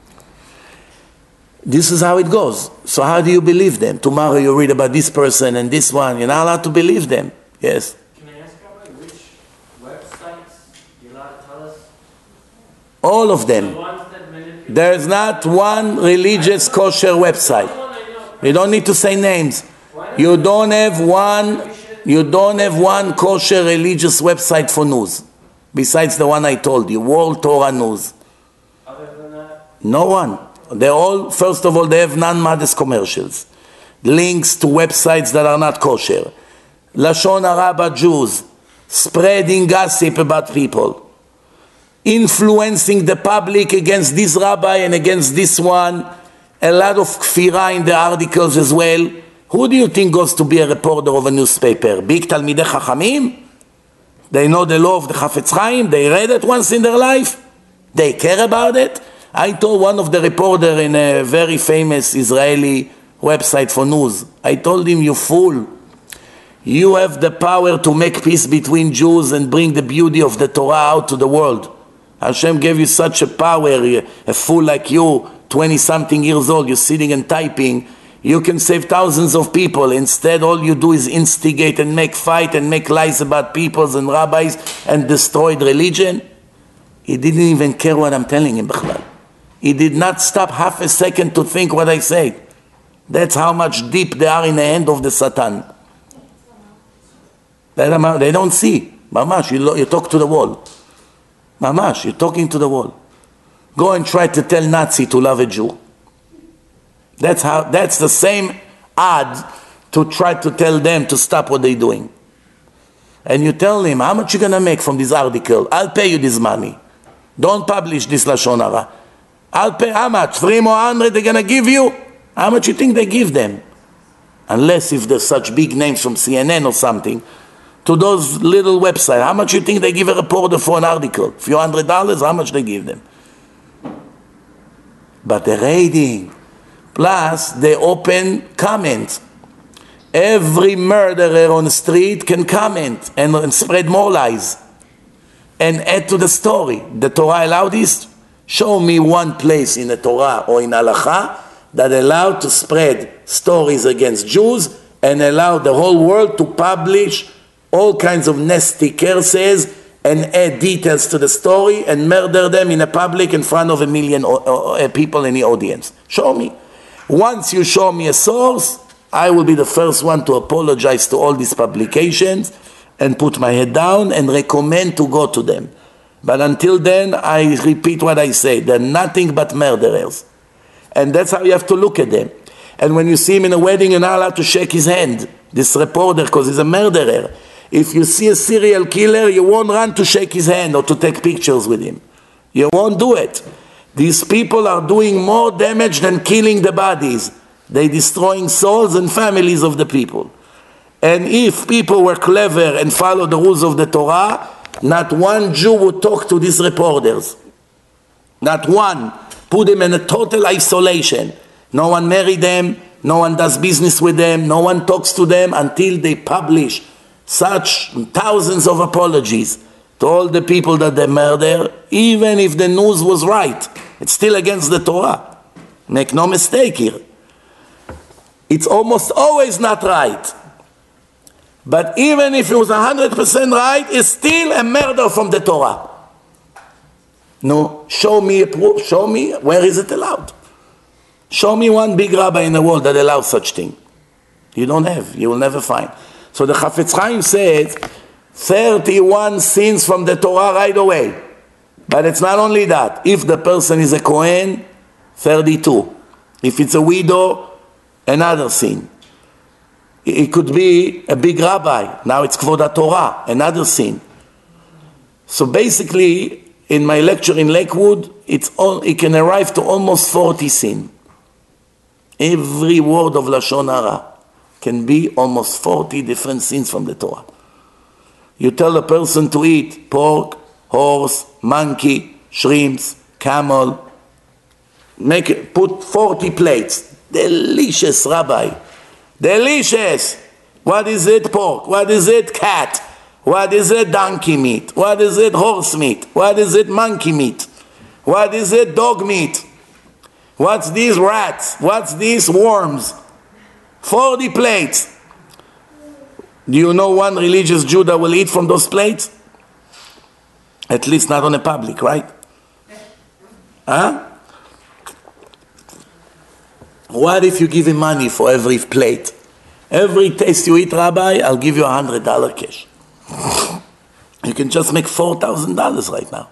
This is how it goes. So how do you believe them? Tomorrow you read about this person and this one. You're not allowed to believe them. Yes?
Can I ask Rabbi, which websites you're allowed to tell us?
All of them.
The ones that manipulate.
There's not one religious kosher website. You don't need to say names. You don't have one, you don't have one kosher religious website for news. Besides the one I told you, World Torah News.
Other than that?
No one. They're all, first of all, they have non-modest commercials. Links to websites that are not kosher. Lashon hara about Jews. Spreading gossip about people. Influencing the public against this rabbi and against this one. A lot of kfira in the articles as well. Who do you think goes to be a reporter of a newspaper? Big Talmidei Chachamim? They know the law of the Chafetz Chaim? They read it once in their life? They care about it? I told one of the reporters in a very famous Israeli website for news, I told him, you fool, you have the power to make peace between Jews and bring the beauty of the Torah out to the world. Hashem gave you such a power, a fool like you, twenty-something years old, you're sitting and typing, you can save thousands of people. Instead, all you do is instigate and make fight and make lies about peoples and rabbis and destroy the religion. He didn't even care what I'm telling him. He did not stop half a second to think what I said. That's how much deep they are in the hand of the Satan. They don't see. Mamash, you, you talk to the wall. Mamash, you're talking to the wall. Go and try to tell Nazi to love a Jew. That's how. That's the same ad to try to tell them to stop what they're doing. And you tell him, how much you going to make from this article? I'll pay you this money. Don't publish this Lashon Hara. I'll pay how much? Three more hundred they're going to give you? How much you think they give them? Unless if there's such big names from C N N or something. To those little websites, how much you think they give a reporter for an article? A few hundred dollars, how much they give them? But the raiding, plus they open comments. Every murderer on the street can comment and, and spread more lies and add to the story. The Torah allowed this? Show me one place in the Torah or in Halacha that allowed to spread stories against Jews and allowed the whole world to publish all kinds of nasty curses and add details to the story and murder them in a public in front of a million people in the audience. Show me. Once you show me a source, I will be the first one to apologize to all these publications and put my head down and recommend to go to them. But until then, I repeat what I say. They're nothing but murderers. And that's how you have to look at them. And when you see him in a wedding, you're not allowed to shake his hand, this reporter, because he's a murderer. If you see a serial killer, you won't run to shake his hand or to take pictures with him. You won't do it. These people are doing more damage than killing the bodies. They're destroying souls and families of the people. And if people were clever and followed the rules of the Torah, not one Jew would talk to these reporters. Not one. Put them in a total isolation. No one married them, no one does business with them, no one talks to them until they publish such thousands of apologies to all the people that they murder, even if the news was right. It's still against the Torah. Make no mistake here. It's almost always not right. But even if it was one hundred percent right, it's still a murder from the Torah. No, show me, a proof, show me where is it allowed. Show me one big rabbi in the world that allows such thing. You don't have, you will never find. So the Chafetz Chaim says, thirty-one sins from the Torah right away. But it's not only that. If the person is a Kohen, thirty-two. If it's a widow, another sin. It could be a big rabbi. Now it's Kvod Torah, another sin. So basically, in my lecture in Lakewood, it's all, it can arrive to almost forty sin. Every word of Lashon Hara can be almost forty different sins from the Torah. You tell a person to eat pork, horse, monkey, shrimps, camel. Make it, put forty plates. Delicious, Rabbi. Delicious. What is it? Pork. What is it? Cat. What is it? Donkey meat. What is it? Horse meat. What is it? Monkey meat. What is it? Dog meat. What's these? Rats. What's these? Worms. forty plates. Do you know one religious Jew that will eat from those plates? At least not on a public, right? Huh? What if you give him money for every plate? Every taste you eat, Rabbi, I'll give you a hundred dollar cash. You can just make four thousand dollars right now.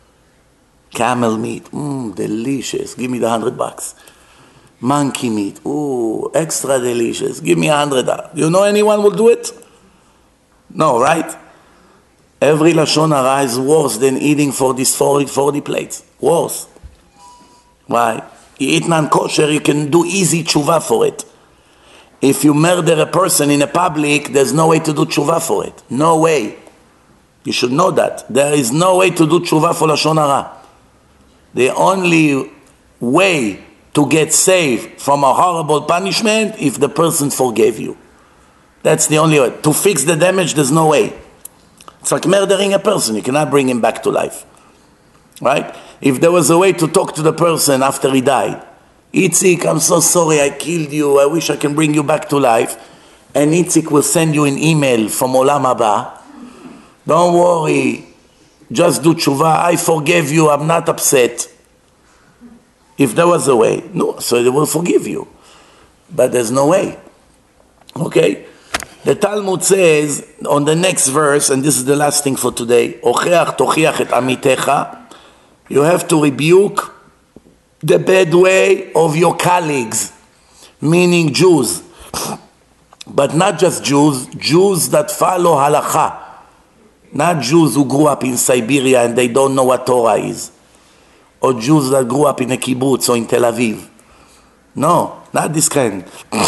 Camel meat, mmm, delicious. Give me the hundred bucks. Monkey meat, ooh, extra delicious. Give me a hundred dollars. You know anyone will do it? No, right? Every Lashon Hara is worse than eating for these forty, forty plates. Worse. Why? You eat non-kosher, you can do easy tshuva for it. If you murder a person in a public, there's no way to do tshuva for it. No way. You should know that. There is no way to do tshuva for Lashon Hara. The only way to get saved from a horrible punishment if the person forgave you. That's the only way. To fix the damage, there's no way. It's like murdering a person. You cannot bring him back to life. Right? If there was a way to talk to the person after he died, Itzik, I'm so sorry I killed you. I wish I can bring you back to life. And Itzik will send you an email from Olam Haba. Don't worry. Just do tshuva. I forgive you. I'm not upset. If there was a way. No, so they will forgive you. But there's no way. Okay? The Talmud says on the next verse, and this is the last thing for today, Ocheach tochiach et amitecha. You have to rebuke the bad way of your colleagues, meaning Jews. But not just Jews, Jews that follow halakha. Not Jews who grew up in Siberia and they don't know what Torah is. Or Jews that grew up in a kibbutz or in Tel Aviv. No, not this kind.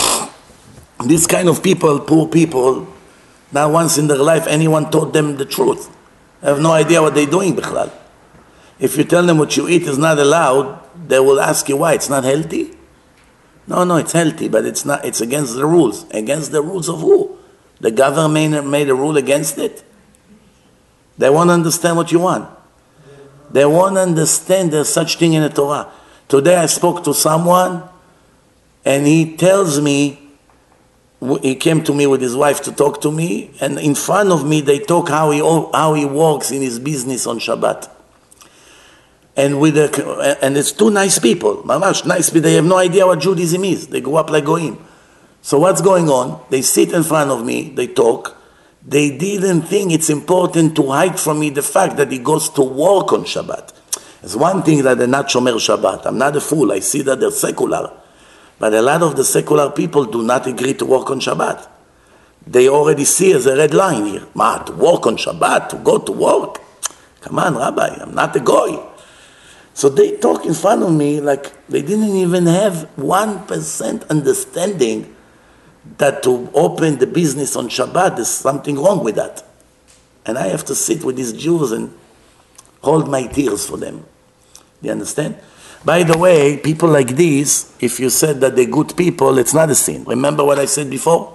This kind of people, poor people, not once in their life anyone taught them the truth. They have no idea what they're doing, bichlal. If you tell them what you eat is not allowed, they will ask you why. It's not healthy? No, no, it's healthy, but it's not. It's against the rules. Against the rules of who? The government made a rule against it? They won't understand what you want. They won't understand there's such thing in the Torah. Today I spoke to someone and he tells me, he came to me with his wife to talk to me, and in front of me they talk how he how he works in his business on Shabbat. And with the, and it's two nice people, mamash nice, but they have no idea what Judaism is. They grew up like goyim. So what's going on? They sit in front of me, they talk. They didn't think it's important to hide from me the fact that he goes to work on Shabbat. It's one thing that they're not Shomer Shabbat. I'm not a fool. I see that they're secular. But a lot of the secular people do not agree to work on Shabbat. They already see as a red line here. Ma, to work on Shabbat, to go to work? Come on, Rabbi, I'm not a goy. So they talk in front of me like they didn't even have one percent understanding that to open the business on Shabbat, there's something wrong with that. And I have to sit with these Jews and hold my tears for them. Do you understand? By the way, people like this, if you said that they're good people, it's not a sin. Remember what I said before?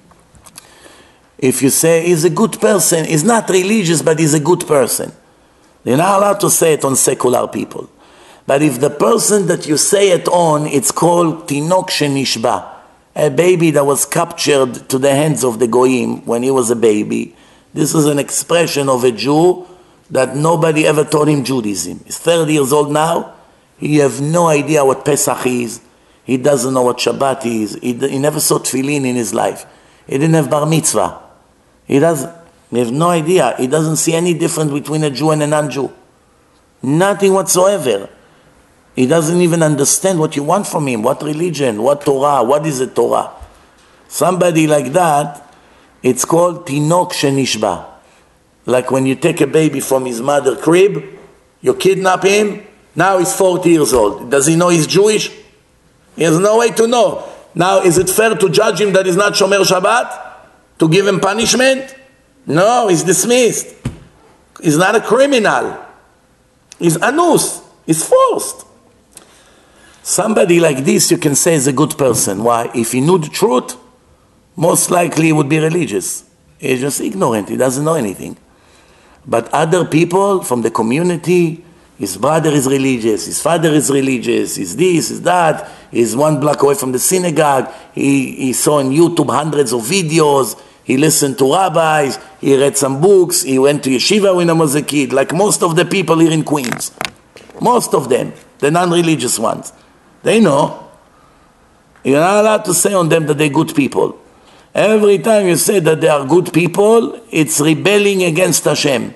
If you say he's a good person, he's not religious, but he's a good person. You're not allowed to say it on secular people. But if the person that you say it on, it's called Tinok Shenishba, a baby that was captured to the hands of the Goyim when he was a baby. This is an expression of a Jew that nobody ever taught him Judaism. He's thirty years old now. He has no idea what Pesach is. He doesn't know what Shabbat is. He, he never saw tefillin in his life. He didn't have bar mitzvah. He doesn't. He has no idea. He doesn't see any difference between a Jew and a non-Jew. Nothing whatsoever. He doesn't even understand what you want from him. What religion? What Torah? What is a Torah? Somebody like that, it's called Tinok Shenishba. Like when you take a baby from his mother crib, you kidnap him, now he's forty years old. Does he know he's Jewish? He has no way to know. Now, is it fair to judge him that he's not Shomer Shabbat? To give him punishment? No, he's dismissed. He's not a criminal. He's anus. He's forced. Somebody like this you can say is a good person. Why? If he knew the truth, most likely he would be religious. He's just ignorant. He doesn't know anything. But other people from the community, his brother is religious, his father is religious, he's this, he's that, he's one block away from the synagogue, he, he saw on YouTube hundreds of videos, he listened to rabbis, he read some books, he went to yeshiva when he was a kid, like most of the people here in Queens. Most of them, the non-religious ones. They know. You're not allowed to say on them that they're good people. Every time you say that they are good people, it's rebelling against Hashem.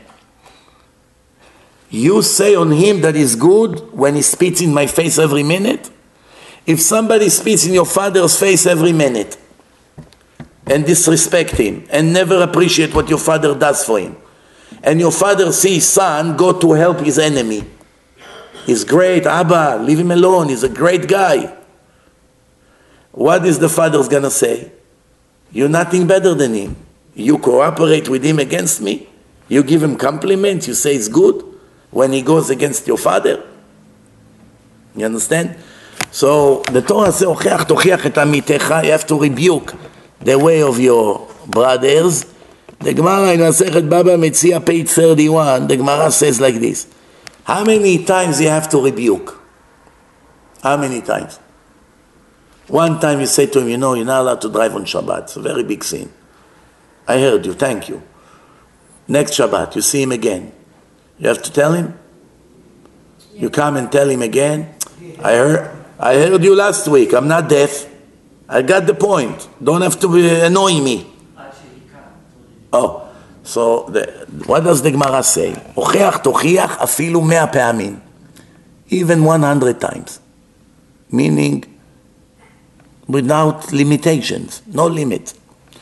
You say on him that he's good when he spits in my face every minute. If somebody spits in your father's face every minute and disrespect him and never appreciate what your father does for him, and your father sees his son go to help his enemy, he's great, Abba, leave him alone, he's a great guy. What is the father's gonna say? You're nothing better than him. You cooperate with him against me. You give him compliments, you say it's good when he goes against your father. You understand? So the Torah says, "Ocheach tochiach et amitecha." You have to rebuke the way of your brothers. The Gemara in Masechet Baba Metzia, page thirty-one, the Gemara says like this: how many times you have to rebuke? How many times? One time you say to him, you know, you're not allowed to drive on Shabbat. It's a very big sin. I heard you, thank you. Next Shabbat, you see him again. You have to tell him? You come and tell him again? I heard, I heard you last week. I'm not deaf. I got the point. Don't have to annoy me. Oh, so the, what does the Gemara say? Ocheach tochiach afilu mea pe'amin. Even one hundred times. Meaning, without limitations, no limit.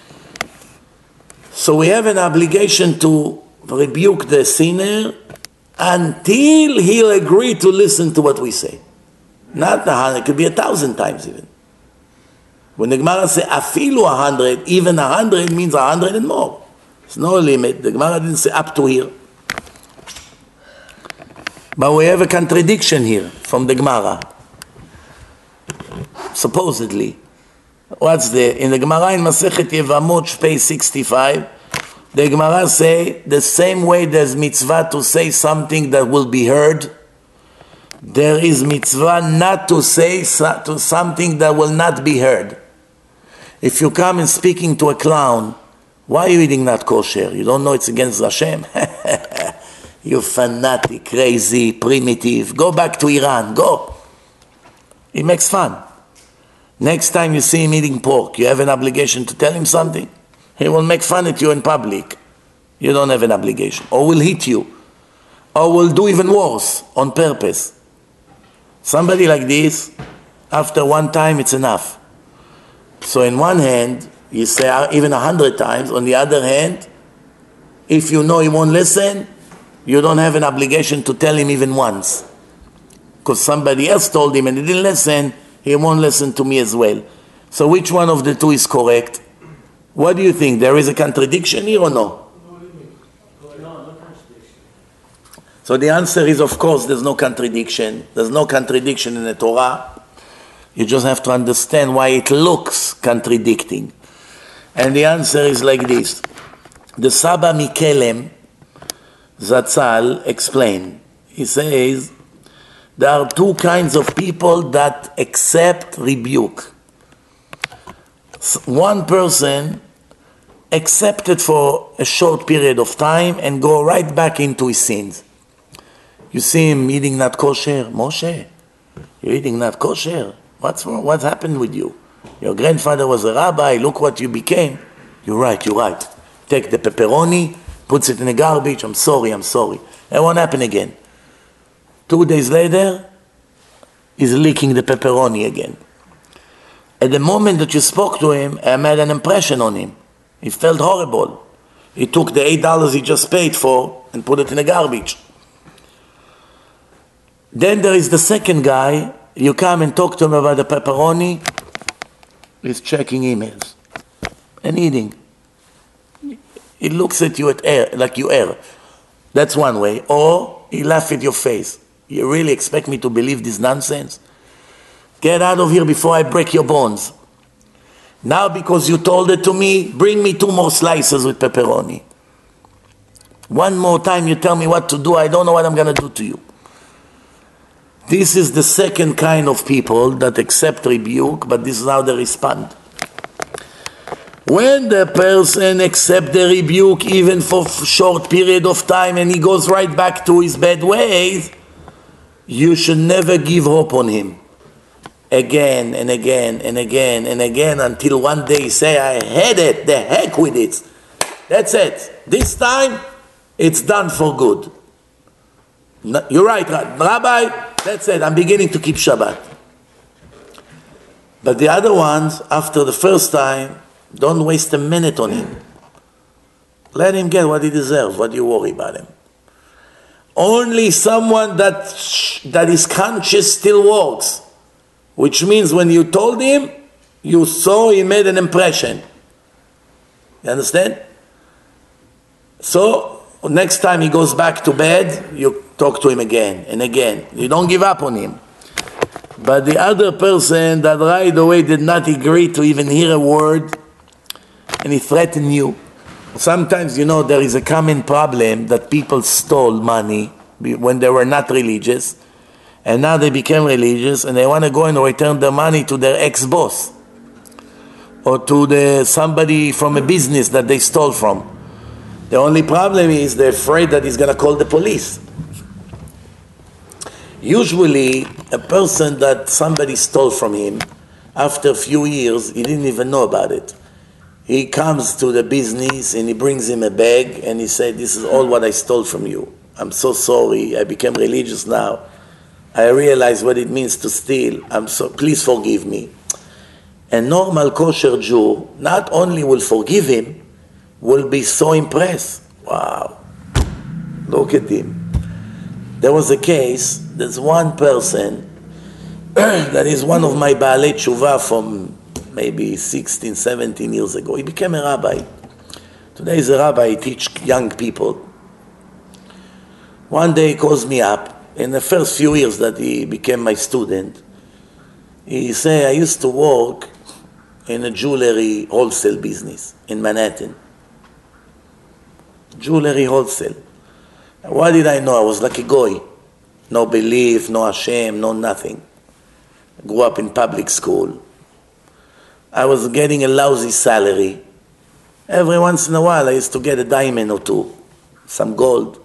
So we have an obligation to rebuke the sinner until he'll agree to listen to what we say. Not a hundred, it could be a thousand times even. When the Gemara says afilu a hundred, even a hundred means a hundred and more. There's no limit. The Gemara didn't say up to here. But we have a contradiction here from the Gemara. Supposedly. What's there? In the Gemara in Masechet Yevamot, page sixty-five, the Gemara say, the same way there's mitzvah to say something that will be heard, There is mitzvah not to say so, to something that will not be heard. If you come and speaking to a clown, why are you eating not kosher? You don't know it's against Hashem? You fanatic, crazy, primitive. Go back to Iran, go. He makes fun. Next time you see him eating pork, you have an obligation to tell him something. He will make fun at you in public. You don't have an obligation. Or will hit you. Or will do even worse, on purpose. Somebody like this, after one time, it's enough. So in one hand, you say even a hundred times. On the other hand, if you know he won't listen, you don't have an obligation to tell him even once. Because somebody else told him and he didn't listen, he won't listen to me as well. So which one of the two is correct? What do you think? There is a contradiction here or no? So the answer is, of course, there's no contradiction. There's no contradiction in the Torah. You just have to understand why it looks contradicting. And the answer is like this. The Saba Mikelem, Zatzal, explained. He says, there are two kinds of people that accept rebuke. One person accepted for a short period of time and go right back into his sins. You see him eating not kosher. Moshe, you're eating not kosher. What's wrong? What happened with you? Your grandfather was a rabbi. Look what you became. You're right, you're right. Take the pepperoni, puts it in the garbage. I'm sorry, I'm sorry. It won't happen again. Two days later, he's licking the pepperoni again. At the moment that you spoke to him, I made an impression on him. He felt horrible. He took the eight dollars he just paid for and put it in the garbage. Then there is the second guy. You come and talk to him about the pepperoni. He's checking emails and eating. He looks at you at air, like you err. That's one way. Or he laughs at your face. You really expect me to believe this nonsense? Get out of here before I break your bones. Now because you told it to me, bring me two more slices with pepperoni. One more time you tell me what to do, I don't know what I'm going to do to you. This is the second kind of people that accept rebuke, but this is how they respond. When the person accepts the rebuke even for a short period of time and he goes right back to his bad ways, you should never give hope on him. Again and again and again and again until one day you say, I had it, the heck with it. That's it. This time, it's done for good. No, you're right, Rabbi, that's it, I'm beginning to keep Shabbat. But the other ones, after the first time, don't waste a minute on him. Let him get what he deserves. What do you worry about him? Only someone that, that is conscious still works. Which means when you told him, you saw he made an impression. You understand? So, next time he goes back to bed, you talk to him again and again. You don't give up on him. But the other person that right away did not agree to even hear a word, and he threatened you. Sometimes, you know, there is a common problem that people stole money when they were not religious, and now they became religious, and they want to go and return the money to their ex-boss, or to the somebody from a business that they stole from. The only problem is they're afraid that he's going to call the police. Usually, a person that somebody stole from him, after a few years, he didn't even know about it. He comes to the business and he brings him a bag and he said, this is all what I stole from you. I'm so sorry. I became religious now. I realize what it means to steal. I'm so, please forgive me. A normal kosher Jew not only will forgive him, will be so impressed. Wow. Look at him. There was a case, there's one person that is one of my Baalei Tshuva from maybe sixteen, seventeen years ago. He became a rabbi. Today he's a rabbi, he teaches young people. One day he calls me up. In the first few years that he became my student, he said, I used to work in a jewelry wholesale business in Manhattan. Jewelry wholesale. What did I know? I was like a goy. no belief, no Hashem, no nothing. Grew up in public school. I was getting a lousy salary. Every once in a while I used to get a diamond or two, some gold.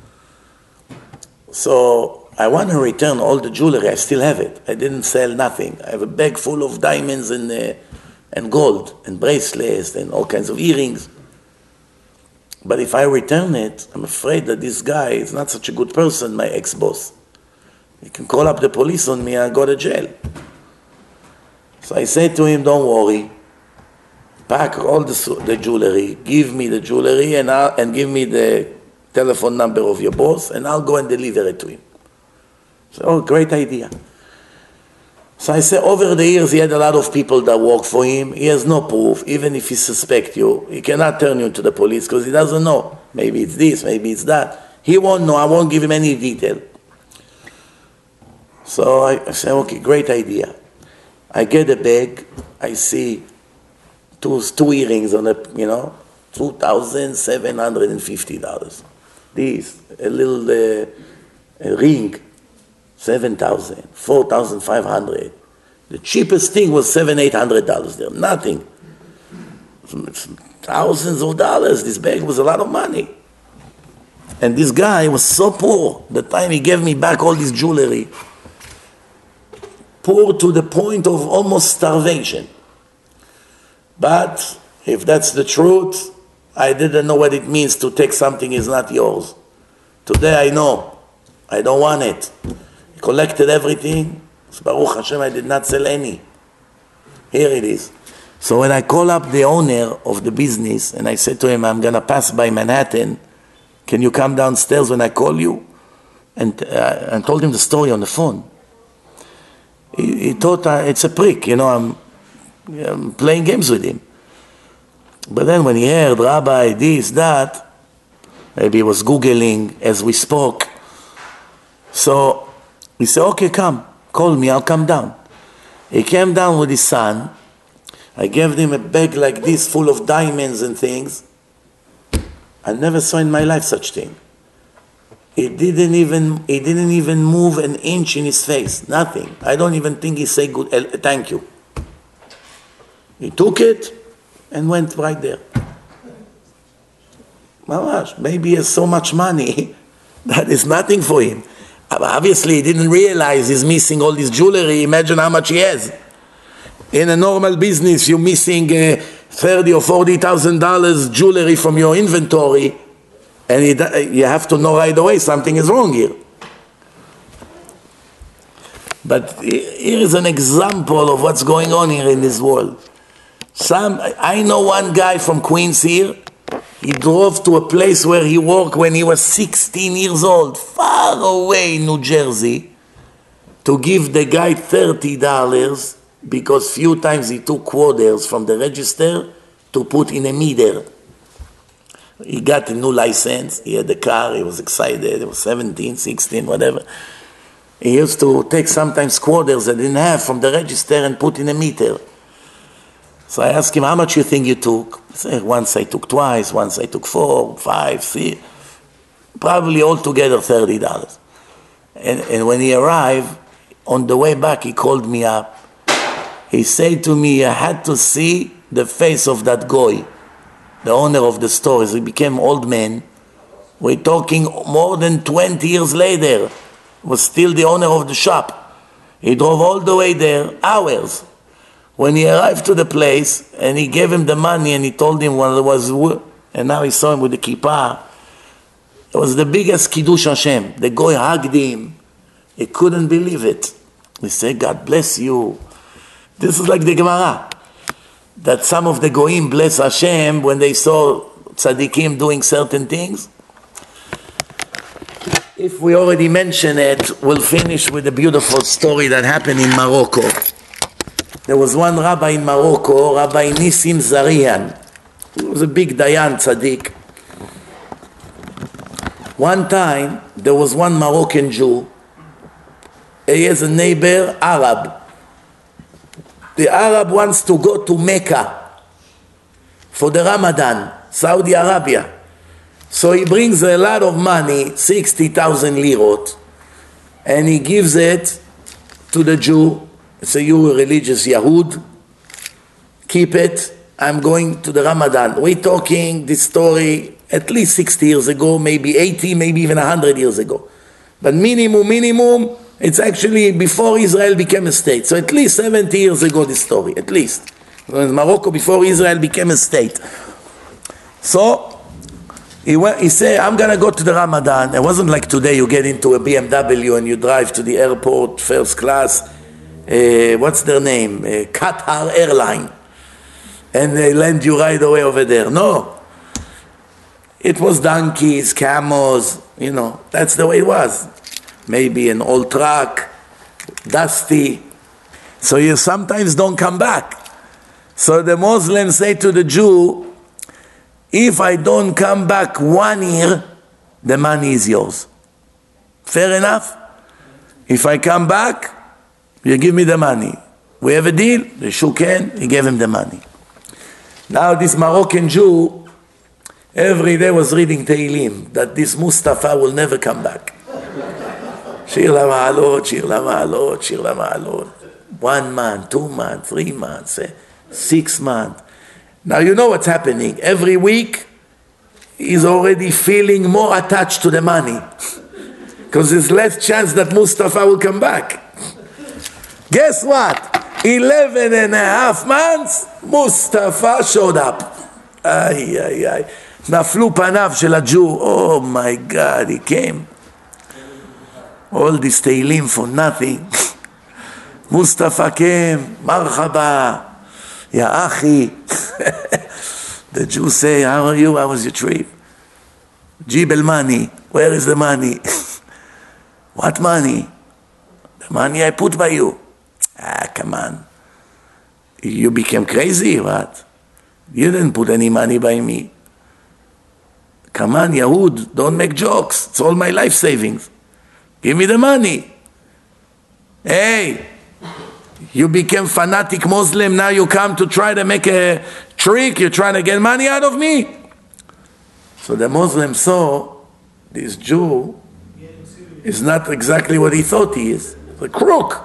So I want to return all the jewelry. I still have it. I didn't sell nothing. I have a bag full of diamonds and, uh, and gold and bracelets and all kinds of earrings. But if I return it, I'm afraid that this guy is not such a good person, my ex-boss. He can call up the police on me and I go to jail. So I said to him, don't worry. Pack all the, the jewelry, give me the jewelry and, I'll, and give me the telephone number of your boss and I'll go and deliver it to him. So, oh, great idea. So I say, over the years, he had a lot of people that work for him. He has no proof. Even if he suspects you, he cannot turn you to the police because he doesn't know. Maybe it's this, maybe it's that. He won't know. I won't give him any detail. So I, I say, okay, great idea. I get a bag. I see two, two earrings on a, you know, two thousand seven hundred fifty dollars. This, a little uh, a ring. seven thousand, four thousand five hundred. The cheapest thing was seven, eight hundred dollars there. Nothing. Thousands of dollars. This bag was a lot of money. And this guy was so poor. The time he gave me back all this jewelry, poor to the point of almost starvation. But if that's the truth, I didn't know what it means to take something is not yours. Today I know. I don't want it. Collected everything. So Baruch Hashem, I did not sell any. Here it is. So when I call up the owner of the business and I said to him, I'm going to pass by Manhattan, can you come downstairs when I call you? And uh, I told him the story on the phone. He, he thought uh, it's a prick, you know, I'm, I'm playing games with him. But then when he heard Rabbi, this, that, maybe he was Googling as we spoke. So he said, okay, come, call me, I'll come down. He came down with his son. I gave him a bag like this full of diamonds and things. I never saw in my life such thing. He didn't even, he didn't even move an inch in his face, nothing. I don't even think he said good, uh, thank you. He took it and went right there. Mamash, maybe he has so much money that is nothing for him. Obviously, he didn't realize he's missing all this jewelry. Imagine how much he has. In a normal business, you're missing uh, thirty or forty thousand dollars jewelry from your inventory, and it, you have to know right away something is wrong here. But here is an example of what's going on here in this world. Some I know one guy from Queens here. He drove to a place where he worked when he was sixteen years old, far away in New Jersey, to give the guy thirty dollars because few times he took quarters from the register to put in a meter. He got a new license, he had the car, he was excited, he was seventeen, sixteen, whatever. He used to take sometimes quarters that he didn't have from the register and put in a meter. So I asked him, how much you think you took? He said, once I took twice, once I took four, five, six, probably altogether thirty dollars. And, and when he arrived, on the way back, he called me up. He said to me, I had to see the face of that guy, the owner of the store. As he became old man. We're talking more than twenty years later. Was still the owner of the shop. He drove all the way there, hours. When he arrived to the place, and he gave him the money, and he told him what it was, and now he saw him with the kippah. It was the biggest Kiddush Hashem. The guy hugged him. He couldn't believe it. He said, God bless you. This is like the Gemara. That some of the goyim bless Hashem when they saw tzaddikim doing certain things. If we already mentioned it, we'll finish with a beautiful story that happened in Morocco. There was one rabbi in Morocco, Rabbi Nissim Zarian. He was a big Dayan tzaddik. One time, there was one Moroccan Jew. He has a neighbor, Arab. The Arab wants to go to Mecca for the Ramadan, Saudi Arabia. So he brings a lot of money, sixty thousand lirot, and he gives it to the Jew. Say, you a religious Yahud, keep it, I'm going to the Ramadan. We're talking this story at least sixty years ago, maybe eighty, maybe even one hundred years ago. But minimum, minimum, it's actually before Israel became a state. So at least seventy years ago, this story, at least. In Morocco, before Israel became a state. So, he, went, he said, I'm going to go to the Ramadan. It wasn't like today, you get into a B M W and you drive to the airport, first class. Uh, what's their name? Uh, Qatar Airline. And they land you right away over there. No. It was donkeys, camels, you know, that's the way it was. Maybe an old truck, dusty. So you sometimes don't come back. So the Muslims say to the Jew, if I don't come back one year, the money is yours. Fair enough? If I come back, you give me the money. We have a deal. They shook hands, he gave him the money. Now this Moroccan Jew, every day was reading Tehillim, that this Mustafa will never come back. Shir LaMa'alot, Shir LaMa'alot, Shir LaMa'alot. One month, two months, three months, eh, six months. Now you know what's happening. Every week, he's already feeling more attached to the money. Because there's less chance that Mustafa will come back. Guess what? Eleven and a half months, Mustafa showed up. Ay, ay, ay. נפלו פניו של הג'ו, oh my God, he came. All this teilim for nothing. Mustafa came, marhaba, ya achi. The Jews say, how are you? How was your trip? Jibel money. Where is the money? What money? The money I put by you. Ah, come on. You became crazy, what? You didn't put any money by me. Come on, Yahud, don't make jokes. It's all my life savings. Give me the money. Hey, you became fanatic Muslim, now you come to try to make a trick, you're trying to get money out of me? So the Muslim saw this Jew is not exactly what he thought he is. A crook.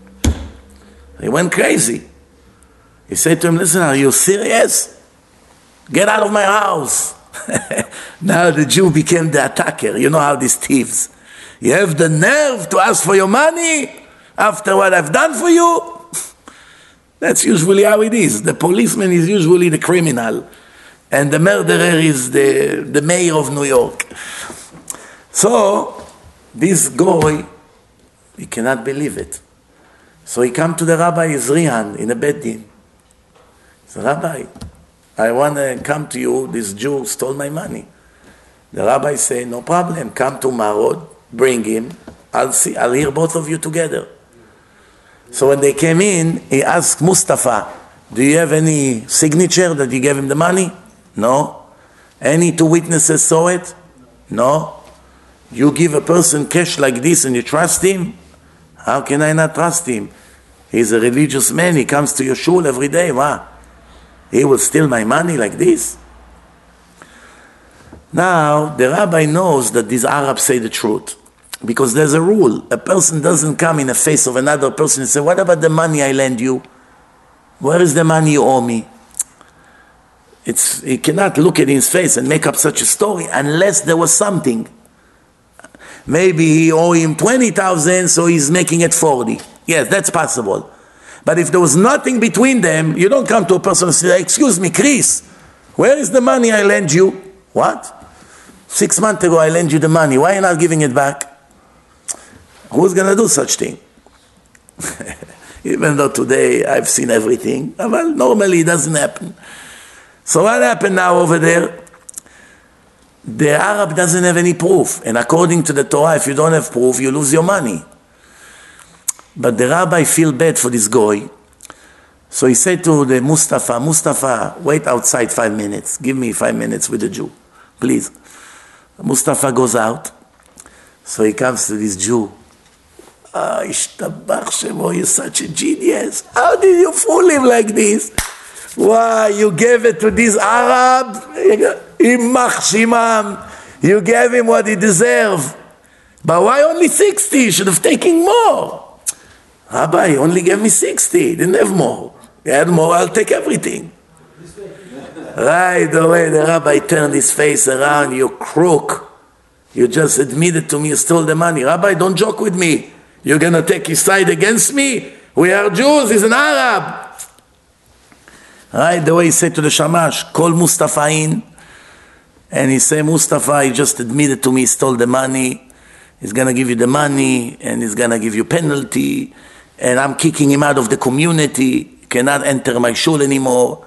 He went crazy. He said to him, listen, are you serious? Get out of my house. Now the Jew became the attacker. You know how these thieves. You have the nerve to ask for your money after what I've done for you? That's usually how it is. The policeman is usually the criminal. And the murderer is the, the mayor of New York. So, this guy, he cannot believe it. So he come to the Rabbi Yisrihan in a Beit Din. He said, Rabbi, I want to come to you, this Jew stole my money. The Rabbi said, no problem, come to Marod, bring him, I'll see, I'll hear both of you together. So when they came in, he asked Mustafa, do you have any signature that you gave him the money? No. Any two witnesses saw it? No. You give a person cash like this and you trust him? How can I not trust him? He's a religious man, he comes to your shul every day, wow. He will steal my money like this? Now, the rabbi knows that these Arabs say the truth. Because there's a rule. A person doesn't come in the face of another person and say, what about the money I lend you? Where is the money you owe me? It's, he cannot look at his face and make up such a story unless there was something. Maybe he owe him twenty thousand, so he's making it forty. Yes, that's possible. But if there was nothing between them, you don't come to a person and say, excuse me, Chris, where is the money I lent you? What? Six months ago I lent you the money. Why are you not giving it back? Who's going to do such thing? Even though today I've seen everything. Well, normally it doesn't happen. So what happened now over there? The Arab doesn't have any proof. And according to the Torah, if you don't have proof, you lose your money. But the rabbi feel bad for this guy. So he said to the Mustafa, Mustafa, wait outside five minutes. Give me five minutes with the Jew, please. Mustafa goes out. So he comes to this Jew. Ah, Ishtabach Shemo, you're such a genius. How did you fool him like this? Why, you gave it to this Arab? You gave him what he deserved. But why only sixty? You should have taken more. Rabbi, he only gave me sixty. He didn't have more. He had more, I'll take everything. Right away, the rabbi turned his face around. You crook. You just admitted to me you stole the money. Rabbi, don't joke with me. You're going to take his side against me? We are Jews. He's an Arab. Right, the way he said to the Shamash, call Mustafa in. And he said, Mustafa, he just admitted to me he stole the money. He's going to give you the money, and he's going to give you penalty. And I'm kicking him out of the community. He cannot enter my shul anymore.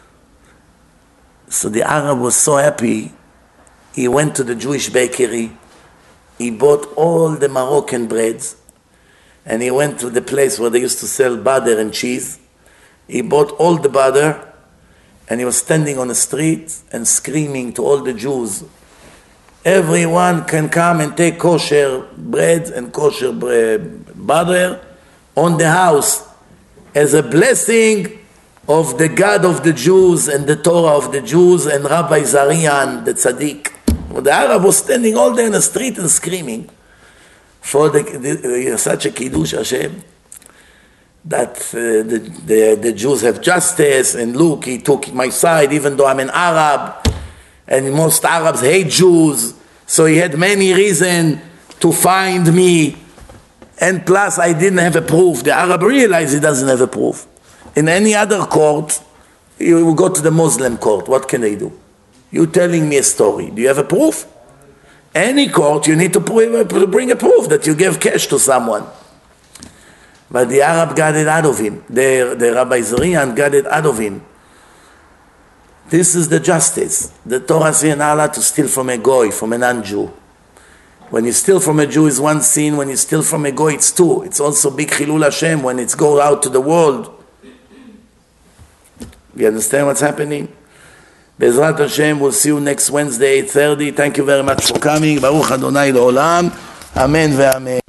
So the Arab was so happy. He went to the Jewish bakery. He bought all the Moroccan breads. And he went to the place where they used to sell butter and cheese. He bought all the butter. And he was standing on the street and screaming to all the Jews, everyone can come and take kosher bread and kosher butter on the house as a blessing of the God of the Jews and the Torah of the Jews and Rabbi Zarian, the tzaddik. The Arab was standing all day in the street and screaming for the, the, such a Kiddush Hashem, that uh, the, the, the Jews have justice, and look, he took my side even though I'm an Arab, and most Arabs hate Jews, so he had many reasons to find me, and plus I didn't have a proof. The Arab realized he doesn't have a proof. In any other court, you will go to the Muslim court. What can they do? You're telling me a story. Do you have a proof? Any court, you need to bring a proof that you gave cash to someone. But the Arab got it out of him. The, the Rabbi Zarian got it out of him. This is the justice. The Torah says you're not allowed to steal from a goy, from a non-Jew. When you steal from a Jew is one sin. When you steal from a goy, it's two. It's also big chilul Hashem when it's go out to the world. You understand what's happening? Be'ezrat Hashem, we'll see you next Wednesday, eight thirty. Thank you very much for coming. Baruch Adonai L'olam. Amen ve'amen.